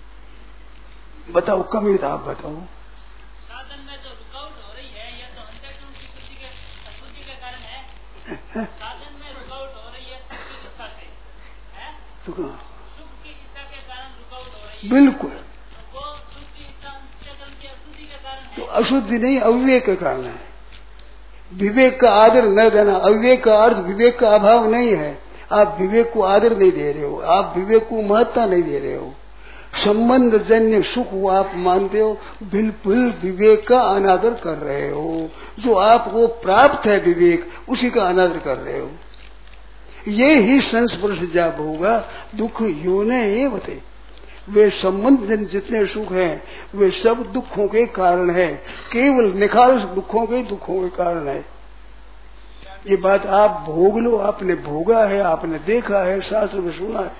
बताओ कमी तो आप बताओ। साधन में जो रुकावट हो रही है यह तो अंतःकरण की शुद्धि के अशुद्धि के कारण है। साधन में रुकावट हो रही है सुख की इच्छा से, है? सुख की इच्छा के कारण रुकावट हो रही है। बिल्कुल। तो वो सुख की इच्छा अंतःकरण की अशुद्धि के कारण है। तो अशुद्धि नहीं, अविवेक के कारण है। विवेक का आदर न देना। अविवेक का अर्थ विवेक का अभाव नहीं है। आप विवेक को आदर नहीं दे रहे हो, आप विवेक को महत्ता नहीं दे रहे हो। संबंध जन्य सुख को आप मानते हो, बिल्कुल विवेक का अनादर कर रहे हो। जो आपको प्राप्त है विवेक, उसी का अनादर कर रहे हो। ये ही संस्पर्श जाप होगा। दुख योने ये बते, वे संबंध जन जितने सुख हैं वे सब दुखों के कारण है। केवल निखालस दुखों के दुखों के कारण है। ये बात आप भोग लो। आपने भोगा है, आपने देखा है, शास्त्र में सुना है।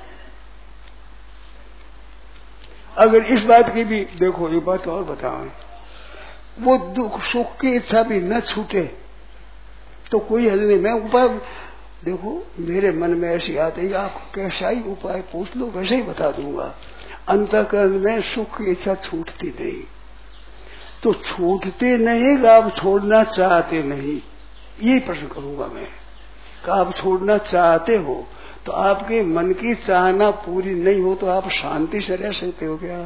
अगर इस बात की भी देखो, ये बात और बताओ, वो दुख सुख की इच्छा भी न छूटे तो कोई हल नहीं। मैं उपाय देखो, मेरे मन में ऐसी आती है, आप कैसा ही उपाय पूछ लो वैसे ही बता दूंगा। अंतःकरण में सुख की इच्छा छूटती नहीं। तो छूटते नहीं, आप छोड़ना चाहते नहीं, ये प्रश्न करूंगा मैं कि आप छोड़ना चाहते हो तो आपके मन की चाहना पूरी नहीं हो तो आप शांति से रह सकते हो क्या?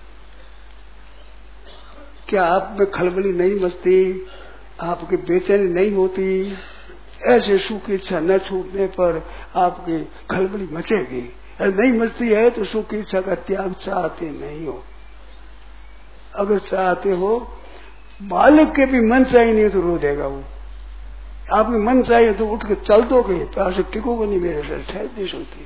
क्या आप में खलबली नहीं मचती? आपकी बेचैनी नहीं होती? ऐसे सुख की इच्छा न छूटने पर आपकी खलबली मचेगी। अगर नहीं मचती है तो सुख की इच्छा का त्याग चाहते नहीं हो। अगर चाहते हो, बालक के भी मन चाहिए नहीं तो रो देगा वो। आपके मन चाहिए तो उठ के चल दोगे, प्यार से टिकोगे नहीं, मेरे से ठहर नहीं सकती।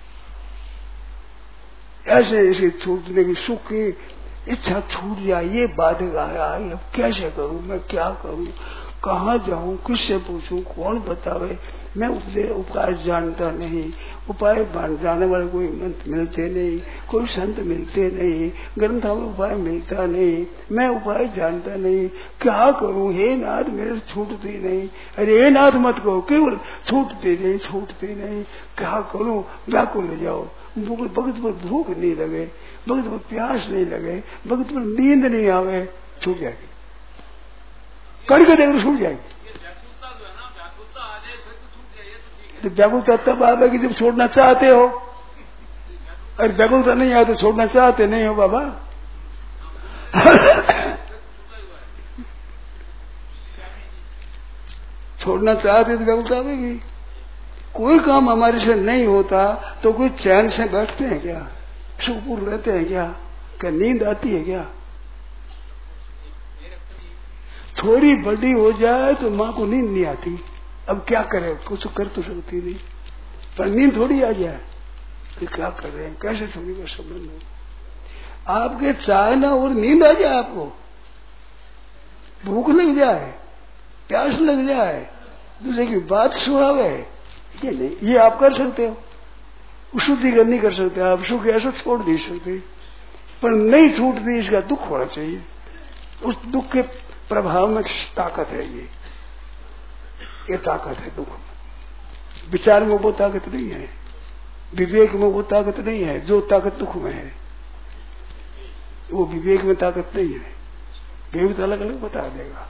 ऐसे इसे छूटने की सुख की इच्छा छूट जाए, ये बाधक आया है। अब कैसे करूं मैं? क्या करूं? कहाँ जाऊं? किससे पूछूं? कौन बतावे? मैं उपदेश उपाय जानता नहीं। उपाय जाने वाले कोई मंत्र मिलते नहीं, कोई संत मिलते नहीं, ग्रंथों में उपाय मिलता नहीं। मैं उपाय जानता नहीं, क्या करूं? हे नाथ मेरे छूटती नहीं। अरे हे नाथ मत कहो, केवल छूटते नहीं, छूटते नहीं। क्या करूं? व्याकुल हो जाओ। भगत पर भूख नहीं लगे, भगत पर प्यास नहीं लगे, भगत पर नींद नहीं आवे, छूट जाएगी। करके देख छूट जाएगी। तो व्याकुलता तब आवेगी जब छोड़ना चाहते हो। अरे व्याकुलता नहीं आया तो छोड़ना चाहते नहीं हो बाबा। छोड़ना चाहते तो व्याकुलता आएगी। कोई काम हमारे से नहीं होता तो कोई चैन से बैठते हैं क्या, सुखपूर्ण रहते हैं क्या, क्या नींद आती है क्या? थोड़ी बड़ी हो जाए तो माँ को नींद नहीं आती, अब क्या करे, कुछ कर तो सकती नहीं, पर नींद थोड़ी आ जाए तो क्या कर रहे हैं, कैसे थोड़ी का संबंध हो। आपके चाहना और नींद आ जाए, आपको भूख लग जाए, प्यास लग जाए, दूसरे की बात सुहावे, ये नहीं, ये आप कर सकते हो। शुद्धिकरण नहीं कर सकते आप, सुख ऐसा छोड़ नहीं सकते, पर नहीं छूटती, इसका दुख होना चाहिए। उस दुख के प्रभाव में ताकत है, ये ये ताकत है दुख में। विचार में वो ताकत नहीं है, विवेक में वो ताकत नहीं है, जो ताकत दुख में है वो विवेक में ताकत नहीं है। विवेक अलग अलग बता देगा।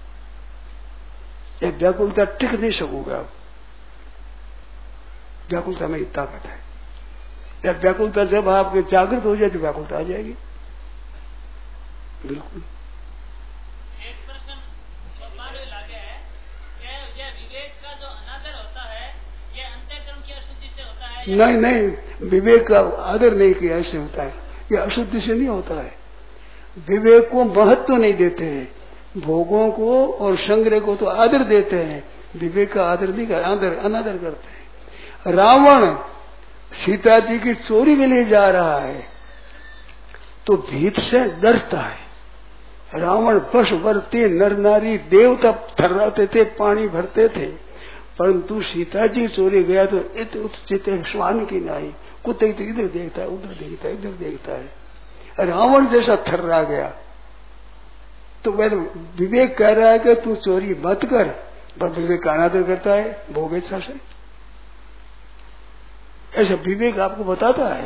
ये व्याकुलता टिक नहीं सकूंगा आप, व्याकुलता में ताकत है। या व्याकुलता जब आपके जागृत हो जाए तो व्याकुलता आ जाएगी, बिल्कुल। एक प्रश्न बारे लागे है कि यह विवेक का जो अनादर होता है यह अंतःकरण की अशुद्धि से होता है? नहीं नहीं, विवेक का आदर नहीं किया ऐसे होता है, यह अशुद्धि से नहीं होता है। विवेक को महत्व तो नहीं देते हैं, भोगों को और संग्रह को तो आदर देते हैं, विवेक का आदर नहीं कर, आदर अनादर करते हैं। रावण सीता जी की चोरी के लिए जा रहा है तो भीत से डरता है। रावण बस वर्ती नर नारी देवता थर्राते थे, पानी भरते थे, परंतु सीता जी चोरी गया तो इत उचित श्वान की नाई, कुत्ते इधर देखता है, उधर देखता है, इधर देखता है, रावण जैसा थर्रा गया। तो वह विवेक कह रहा है कि तू चोरी मत कर, पर विवेक का अनादर करता है भोग इच्छा से। ऐसा विवेक आपको बताता है।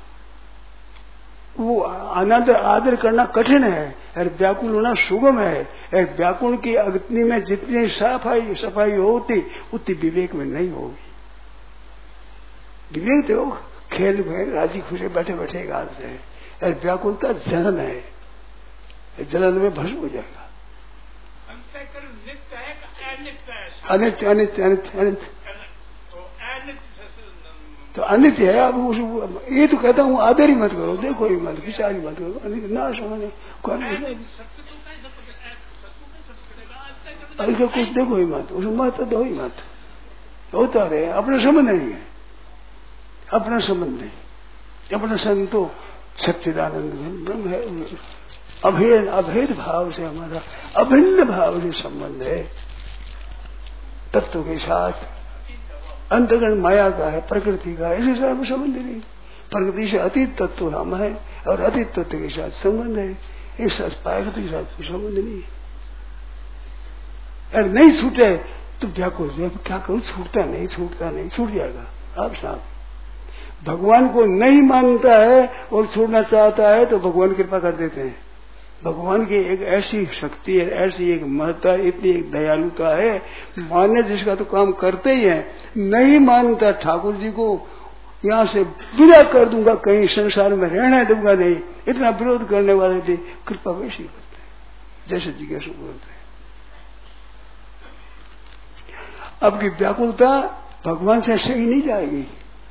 वो अनादर आदर करना कठिन है और व्याकुल होना सुगम है। और व्याकुल की अग्नि में जितनी सफाई सफाई होती उतनी विवेक में नहीं होगी। विवेक तो खेल में राजी खुशी बैठे बैठे गाल से है, और व्याकुलता जलन है, जलन में भस्म हो जाएगा। अंतःकरण नित्य है कि अनित्य है? अनित्य अनित्य अनित्य अनित्य तो अनित्य तो अनित्य है। अब उस ये तो कहता हूँ आदर ही मत करो, देखो ही मत, विचार ही मत करो, अनित्य ना समझे ऐसे कुछ देखो ही मत, उसमें मत दो ही मत, होता रहे, अपना संबंध नहीं है, अपना संबंध नहीं, अपना संबंध तो सच्चिदानंद ब्रह्म है, अभेद अभेद भाव से हमारा अभिन्न भाव से संबंध है तत्व के साथ। अंतगण माया का है, प्रकृति का, इसी से हमें संबंध नहीं। प्रकृति से अतीत तत्व हम है और अतीत तत्व के साथ संबंध है, इस प्रकृति के साथ कोई संबंध नहीं है। अगर नहीं छूटे तो व्याकुल क्या करूं, छूटता नहीं, छूटता नहीं, छूट जाएगा आप साहब। भगवान को नहीं मानता है और छोड़ना चाहता है तो भगवान कृपा कर देते हैं। भगवान की एक ऐसी शक्ति है, ऐसी एक महत्ता, इतनी एक दयालुता है, मानने जिसका तो काम करते ही है। नहीं मानता ठाकुर जी को यहाँ से विदा कर दूंगा, कहीं संसार में रहने दूंगा नहीं, इतना विरोध करने वाले भी कृपा वैसी करते हैं जैसे जिज्ञासु करते हैं। अब की व्याकुलता भगवान से सही नहीं जाएगी।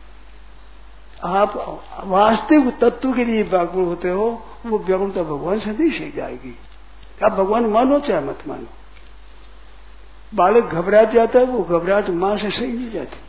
आप वास्तविक तत्व के लिए व्याकुल होते हो, वो व्याकुलता भगवान से नहीं सही जाएगी। आप भगवान मानो चाहे मत मानो, बालक घबरा जाता है, वो घबराहट मां से सही नहीं जाती।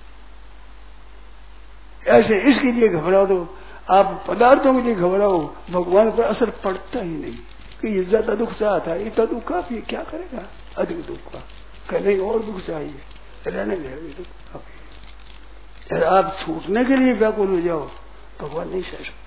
ऐसे इसके लिए घबराओ तो आप पदार्थों के लिए घबराओ, भगवान पर असर पड़ता ही नहीं कि ये ज्यादा दुख चाहता है, इतना दुख काफी, क्या करेगा अधिक दुख का, कहने और दुख चाहिए, रहने देगा दुख काफी। अगर आप छूटने के लिए व्याकुल हो जाओ, भगवान नहीं सह सकते।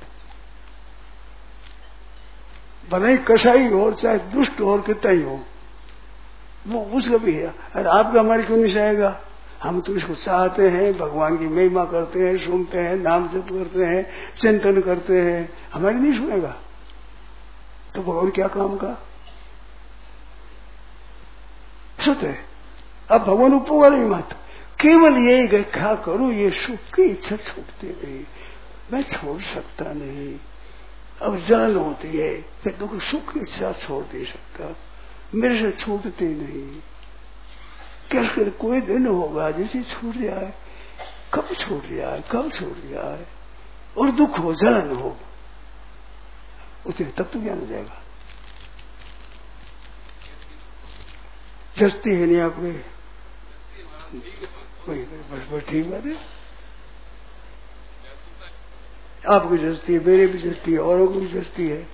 भले ही कसाई हो चाहे दुष्ट हो कितना ही हो, वो उसका भी है। अरे आपका हमारे क्यों नहीं सहेगा? हम तो इसको चाहते हैं, भगवान की महिमा करते हैं, सुनते हैं, नाम जप करते हैं, चिंतन करते हैं, हमारी नहीं सुनेगा तो भगवान क्या काम का? सत्य है। अब भगवान उपकार ही मत, केवल यही गए क्या करूं, ये सुख की इच्छा छूटती गई, मैं छोड़ सकता नहीं। अब जलन होती है फिर दुख सुख की इच्छा छोड़ नहीं सकता, मेरे से छूटती नहीं। कैसे कोई दिन होगा जैसे छूट जाए, कब छूट जाए कब छूट जाए और दुख हो जलन हो, उसे तब तो ज्ञान हो जाएगा। जस्ती है नहीं आपके, बस बस ठीक बात है। आपकी जस्ती है, मेरे भी जस्ती है, औरों की भी जस्ती है।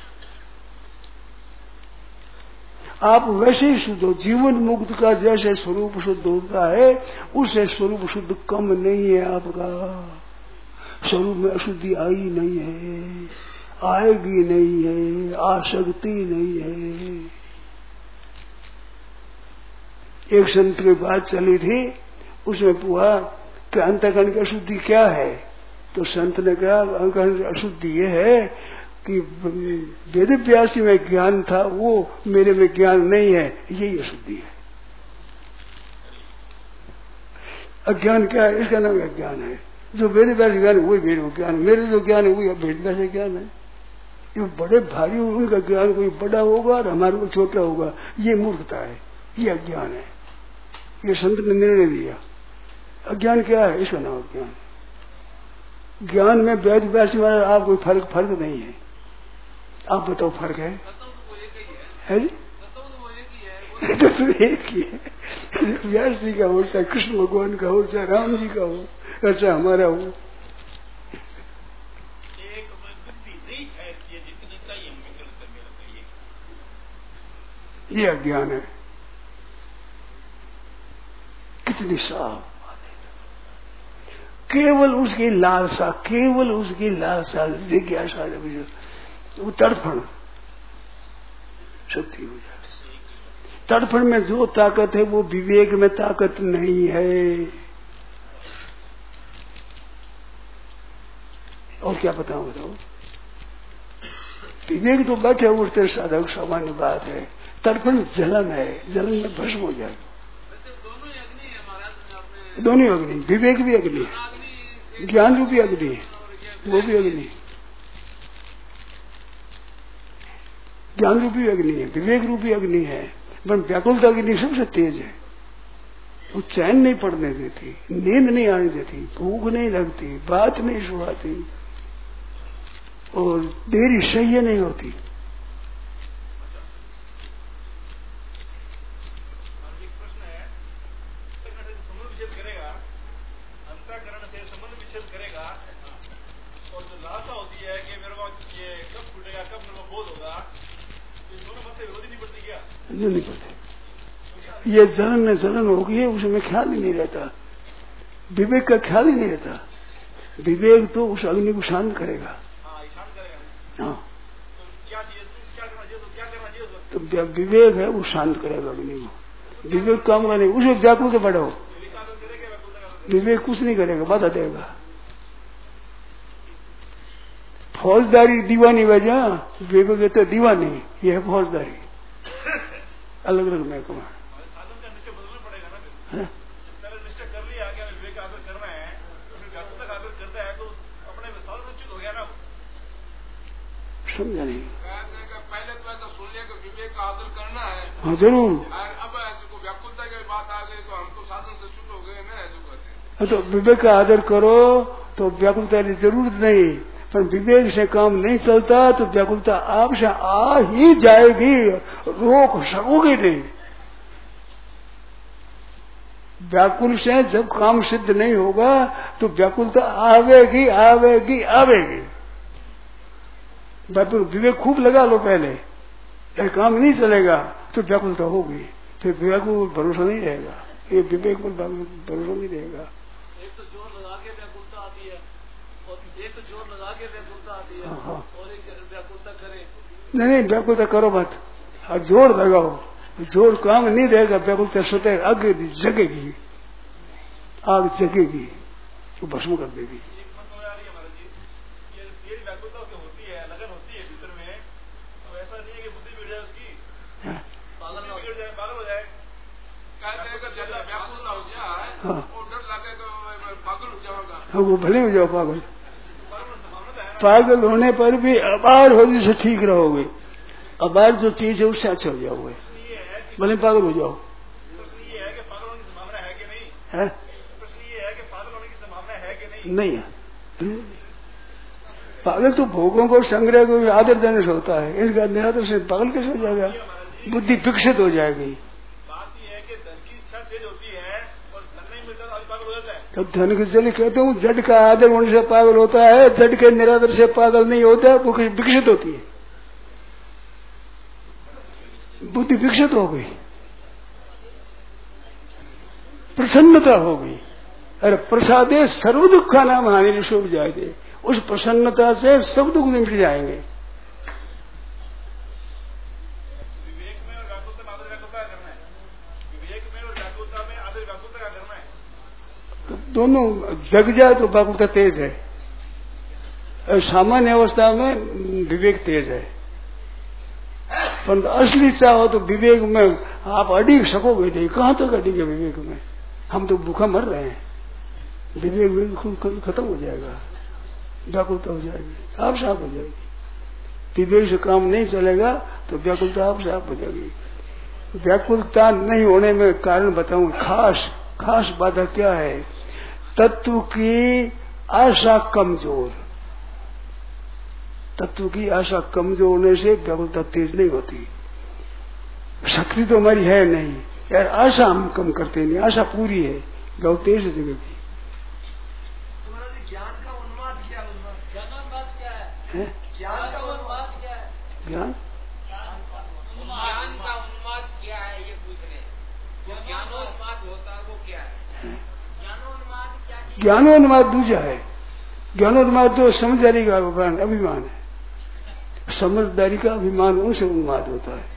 आप वैसे ही शुद्ध हो। जीवन मुक्त का जैसे स्वरूप शुद्ध होता है उससे स्वरूप शुद्ध कम नहीं है आपका। स्वरूप में अशुद्धि आई नहीं है, आएगी नहीं है, आसक्ति नहीं है। एक संत की बात चली थी, उसमें पूछा कि अंतःकरण की अशुद्धि क्या है, तो संत ने कहा अंतःकरण की अशुद्धि ये है कि वेद व्यासी में ज्ञान था वो मेरे में ज्ञान नहीं है, यही अशुद्धि है। अज्ञान क्या है? इसका नाम अज्ञान है। जो वेद व्यासी ज्ञान है वही मेरे में ज्ञान है, मेरे जो ज्ञान है वही वेद व्यासी ज्ञान है। ये बड़े भारी, उनका ज्ञान कोई बड़ा होगा और हमारे को छोटा होगा, ये मूर्खता है, ये अज्ञान है। ये संत ने निर्णय दिया। अज्ञान क्या है? इसका नाम अज्ञान। ज्ञान में वेद व्यासी वाला आप कोई फर्क फर्क नहीं है। आप बताओ फर्क है? है जी? तो एक ही है। व्यास जी का हो चाहे कृष्ण भगवान का हो चाहे राम जी का हो चाहे हमारा हो, ये अज्ञान है। कितनी साफ केवल उसकी लालसा, केवल उसकी लालसा, जिज्ञासा, वो तड़फन शक्ति हो जाती। तड़फन में जो ताकत है वो विवेक में ताकत नहीं है। और क्या बताऊं बताओ? विवेक तो बैठे उठते साधक सामान्य बात है, तड़फन जलन है, जलन में भस्म हो जाएगा। दोनों अग्नि, विवेक भी अग्नि है, ज्ञान रूपी अग्नि है, वो भी अग्नि है। ज्ञान रूपी अग्नि है, विवेक रूपी अग्नि है, पर व्याकुलता अग्नि सबसे तेज है। वो चैन नहीं पड़ने देती, नींद नहीं आने देती, भूख नहीं लगती, बात नहीं सुहाती और देरी सह्य नहीं होती। नहीं पड़ते। ये जलन में जलन होगी है, उसमें ख्याल ही नहीं रहता, विवेक का ख्याल ही नहीं रहता। विवेक तो उस अग्नि को शांत करेगा। हाँ, तो विवेक है वो शांत करेगा अग्नि को। विवेक काम का नहीं, उसे व्याकुल के बढ़ो। विवेक कुछ नहीं करेगा, बाधा देगा। फौजदारी दीवानी वजह, विवेक तो दीवानी, ये है फौजदारी। अलग अलग में कमा समझा नहीं। पहले तो ऐसा सुन लिया कि विवेक का आदर करना है। हाँ जरूर। अब ऐसे व्याकुलता की बात आ गई तो हम तो साधन से छूट हो गए ना, ऐसे करते। तो विवेक का आदर करो तो व्याकुलता की जरूरत नहीं, पर विवेक से काम नहीं चलता तो व्याकुलता आपसे आ ही जाएगी, रोक सकोगे नहीं। व्याकुल से जब काम सिद्ध नहीं होगा तो व्याकुलता आवेगी आवेगी आवेगी। विवेक खूब लगा लो पहले, अगर काम नहीं चलेगा तो व्याकुलता होगी, फिर व्याकुल भरोसा नहीं रहेगा। ये विवेक पर भरोसा नहीं रहेगा। एक तो जोर लगा के व्याकुलता आती है और एक तो जोर लगा के व्याकुलता आती है। हाँ। और एक व्याकुलता करे। नहीं नहीं, व्याकुलता करो मत और जोर लगाओ। जोर काम नहीं रहेगा, व्याकुलता स्वतः आग जगेगी, आग जगेगी तो भस्म कर देगी। हाँ, वो भले हो जाओ पागल। पागल होने पर भी अबार होने से ठीक रहोगे। अबार जो चीज है उससे अच्छा हो जाओगे, भले पागल हो जाओ। प्रश्न ये है कि पागल होने की संभावना है कि नहीं है? प्रश्न ये है कि पागल होने की संभावना है कि नहीं? नहीं है। पागल तो भोगों को संग्रह को आदर देने से होता है, इसका निरादर से पागल कैसे हो जाएगा? बुद्धि विकसित हो जाएगी। बात यह है कि धन की इच्छा तेज होती है और धन नहीं मिलता तो पागल हो जाता है। तो धन के चलिए कहता हूँ, जड़ का आदर होने से पागल होता है, जड़ के निरादर से पागल नहीं होता, वो विकसित होती है, बुद्धि विकसित हो गई, प्रसन्नता हो गई। अरे प्रसादे सर्व दुख का नाम हानि शुभ जाएंगे, उस प्रसन्नता से सब दुख मिट जाएंगे। विवेक में और व्याकुलता में आदर व्याकुलता करना है, विवेक में और व्याकुलता में आदर व्याकुलता का करना है। तो दोनों जग जाए तो व्याकुलता तेज है, और सामान्य अवस्था में विवेक तेज है। पर असली चाहो तो विवेक में आप अड़ीग सकोगे नहीं, कहां तक अड़ीगे विवेक में? हम तो भूखा मर रहे हैं, विवेक बिल्कुल खत्म हो जाएगा, व्याकुलता हो जाएगी, आप साफ हो जाएगी। विवेक से काम नहीं चलेगा तो व्याकुलता आप साफ हो जाएगी। व्याकुलता नहीं होने में कारण बताऊं, खास खास बाधा क्या है? तत्व की आशा कमजोर, तत्व की आशा कमजोर होने से व्याकुलता तेज नहीं होती। शक्ति तो हमारी है नहीं यार, आशा हम कम करते नहीं, आशा पूरी है, गौ तेज जगह की। ज्ञान का उन्माद क्या ज्ञानोन्माद क्या है? ज्ञान का उन्माद क्या है? ज्ञान ज्ञान का उन्माद क्या है ये पूछ रहे हैं। ज्ञानोन्माद होता है वो क्या है? ज्ञानोन्माद क्या? ज्ञानोन्माद दूजा है। ज्ञानोन्माद तो समझदारी का अभिमान है, समझदारी का अभिमान उनसे उन्माद होता है।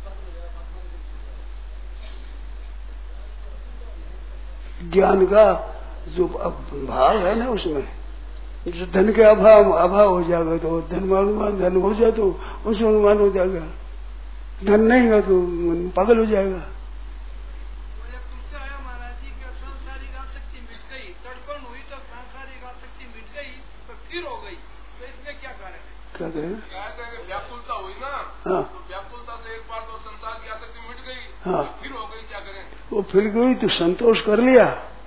ज्ञान का जो भाव है ना, उसमें जो धन के अभाव अभाव हो जाएगा तो धन अनुमान, धन हो जाए तो उनसे अनुमान हो जाएगा, धन नहीं है तो पागल हो जाएगा। तुमसे आया महाराज जी कि सांसारिक आसक्ति मिट गई, तड़पण हुई तो सांसारिक आसक्ति मिट गई तो फिर हो गई, तो इसमें क्या कारण है? क्या कहें? कहते हैं कि व्याकुलता हुई ना, हाँ। तो व्याकुलता से एक बार तो संसार की आसक्ति मिट गई, हाँ। फिर हो गई, क्या करें? वो फिर गई तो संतोष कर लिया।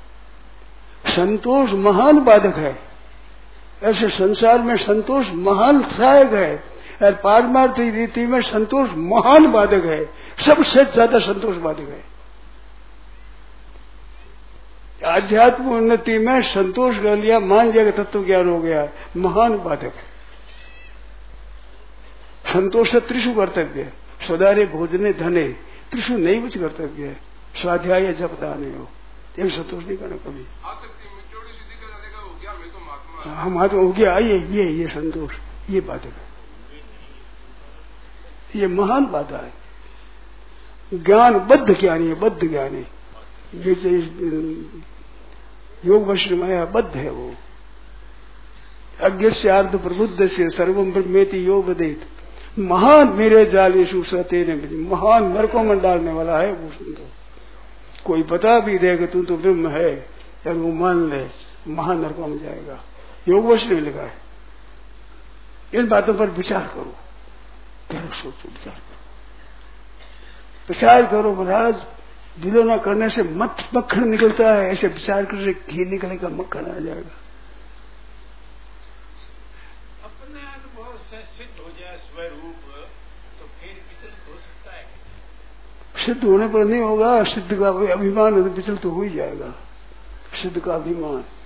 संतोष महान बाधक है, ऐसे संसार में संतोष महान सहायक है, और पारमार्थिक रीति में संतोष महान बाधक है, सबसे ज्यादा संतोष बाधक है। आध्यात्म उन्नति में संतोष कर लिया, मान जाएगा तत्व ज्ञान हो गया, महान बाधक है। संतोष से त्रिशु कर्तव्य, सदारे भोजने धने, त्रिशु नहीं कुछ कर्तव्य, स्वाध्याय जप दाने हो, एक संतोष नहीं करना कभी। आसक्ति मिटोड़ी सीधी कर देगा, हो गया मैं तो महात्मा। हम हाथ हो गया, ये ये ये संतोष, ये बाधक है, ये महान बाधा है। ज्ञान बद्ध ज्ञानी है, बद्ध ज्ञानी, ये योग वैष्णव माया बद्ध है वो। अज्ञ से अर्ध प्रबुद्ध से सर्वम ब्रह्मेति यो वदेत, महान मेरे जालेशु सते ने, महान नरकों में डालने वाला है वो संतोष। कोई बता भी दे कि तू तो ब्रह्म है, यार वो मान ले, महान नरकों में जाएगा। योग वैष्णव लिखा है। इन बातों पर विचार करो, गहरा सोचो, विचार करो, विचार करो महाराज। विलोना करने से मत मक्खन निकलता है, ऐसे विचार करने से घी निकलेगा, मक्खन आ जाएगा। अपने अनुभव से सिद्ध हो जाए स्वरूप तो फिर विचलित हो सकता है? सिद्ध होने पर नहीं होगा, सिद्ध का अभिमान विचलित तो हो ही जाएगा। सिद्ध का अभिमान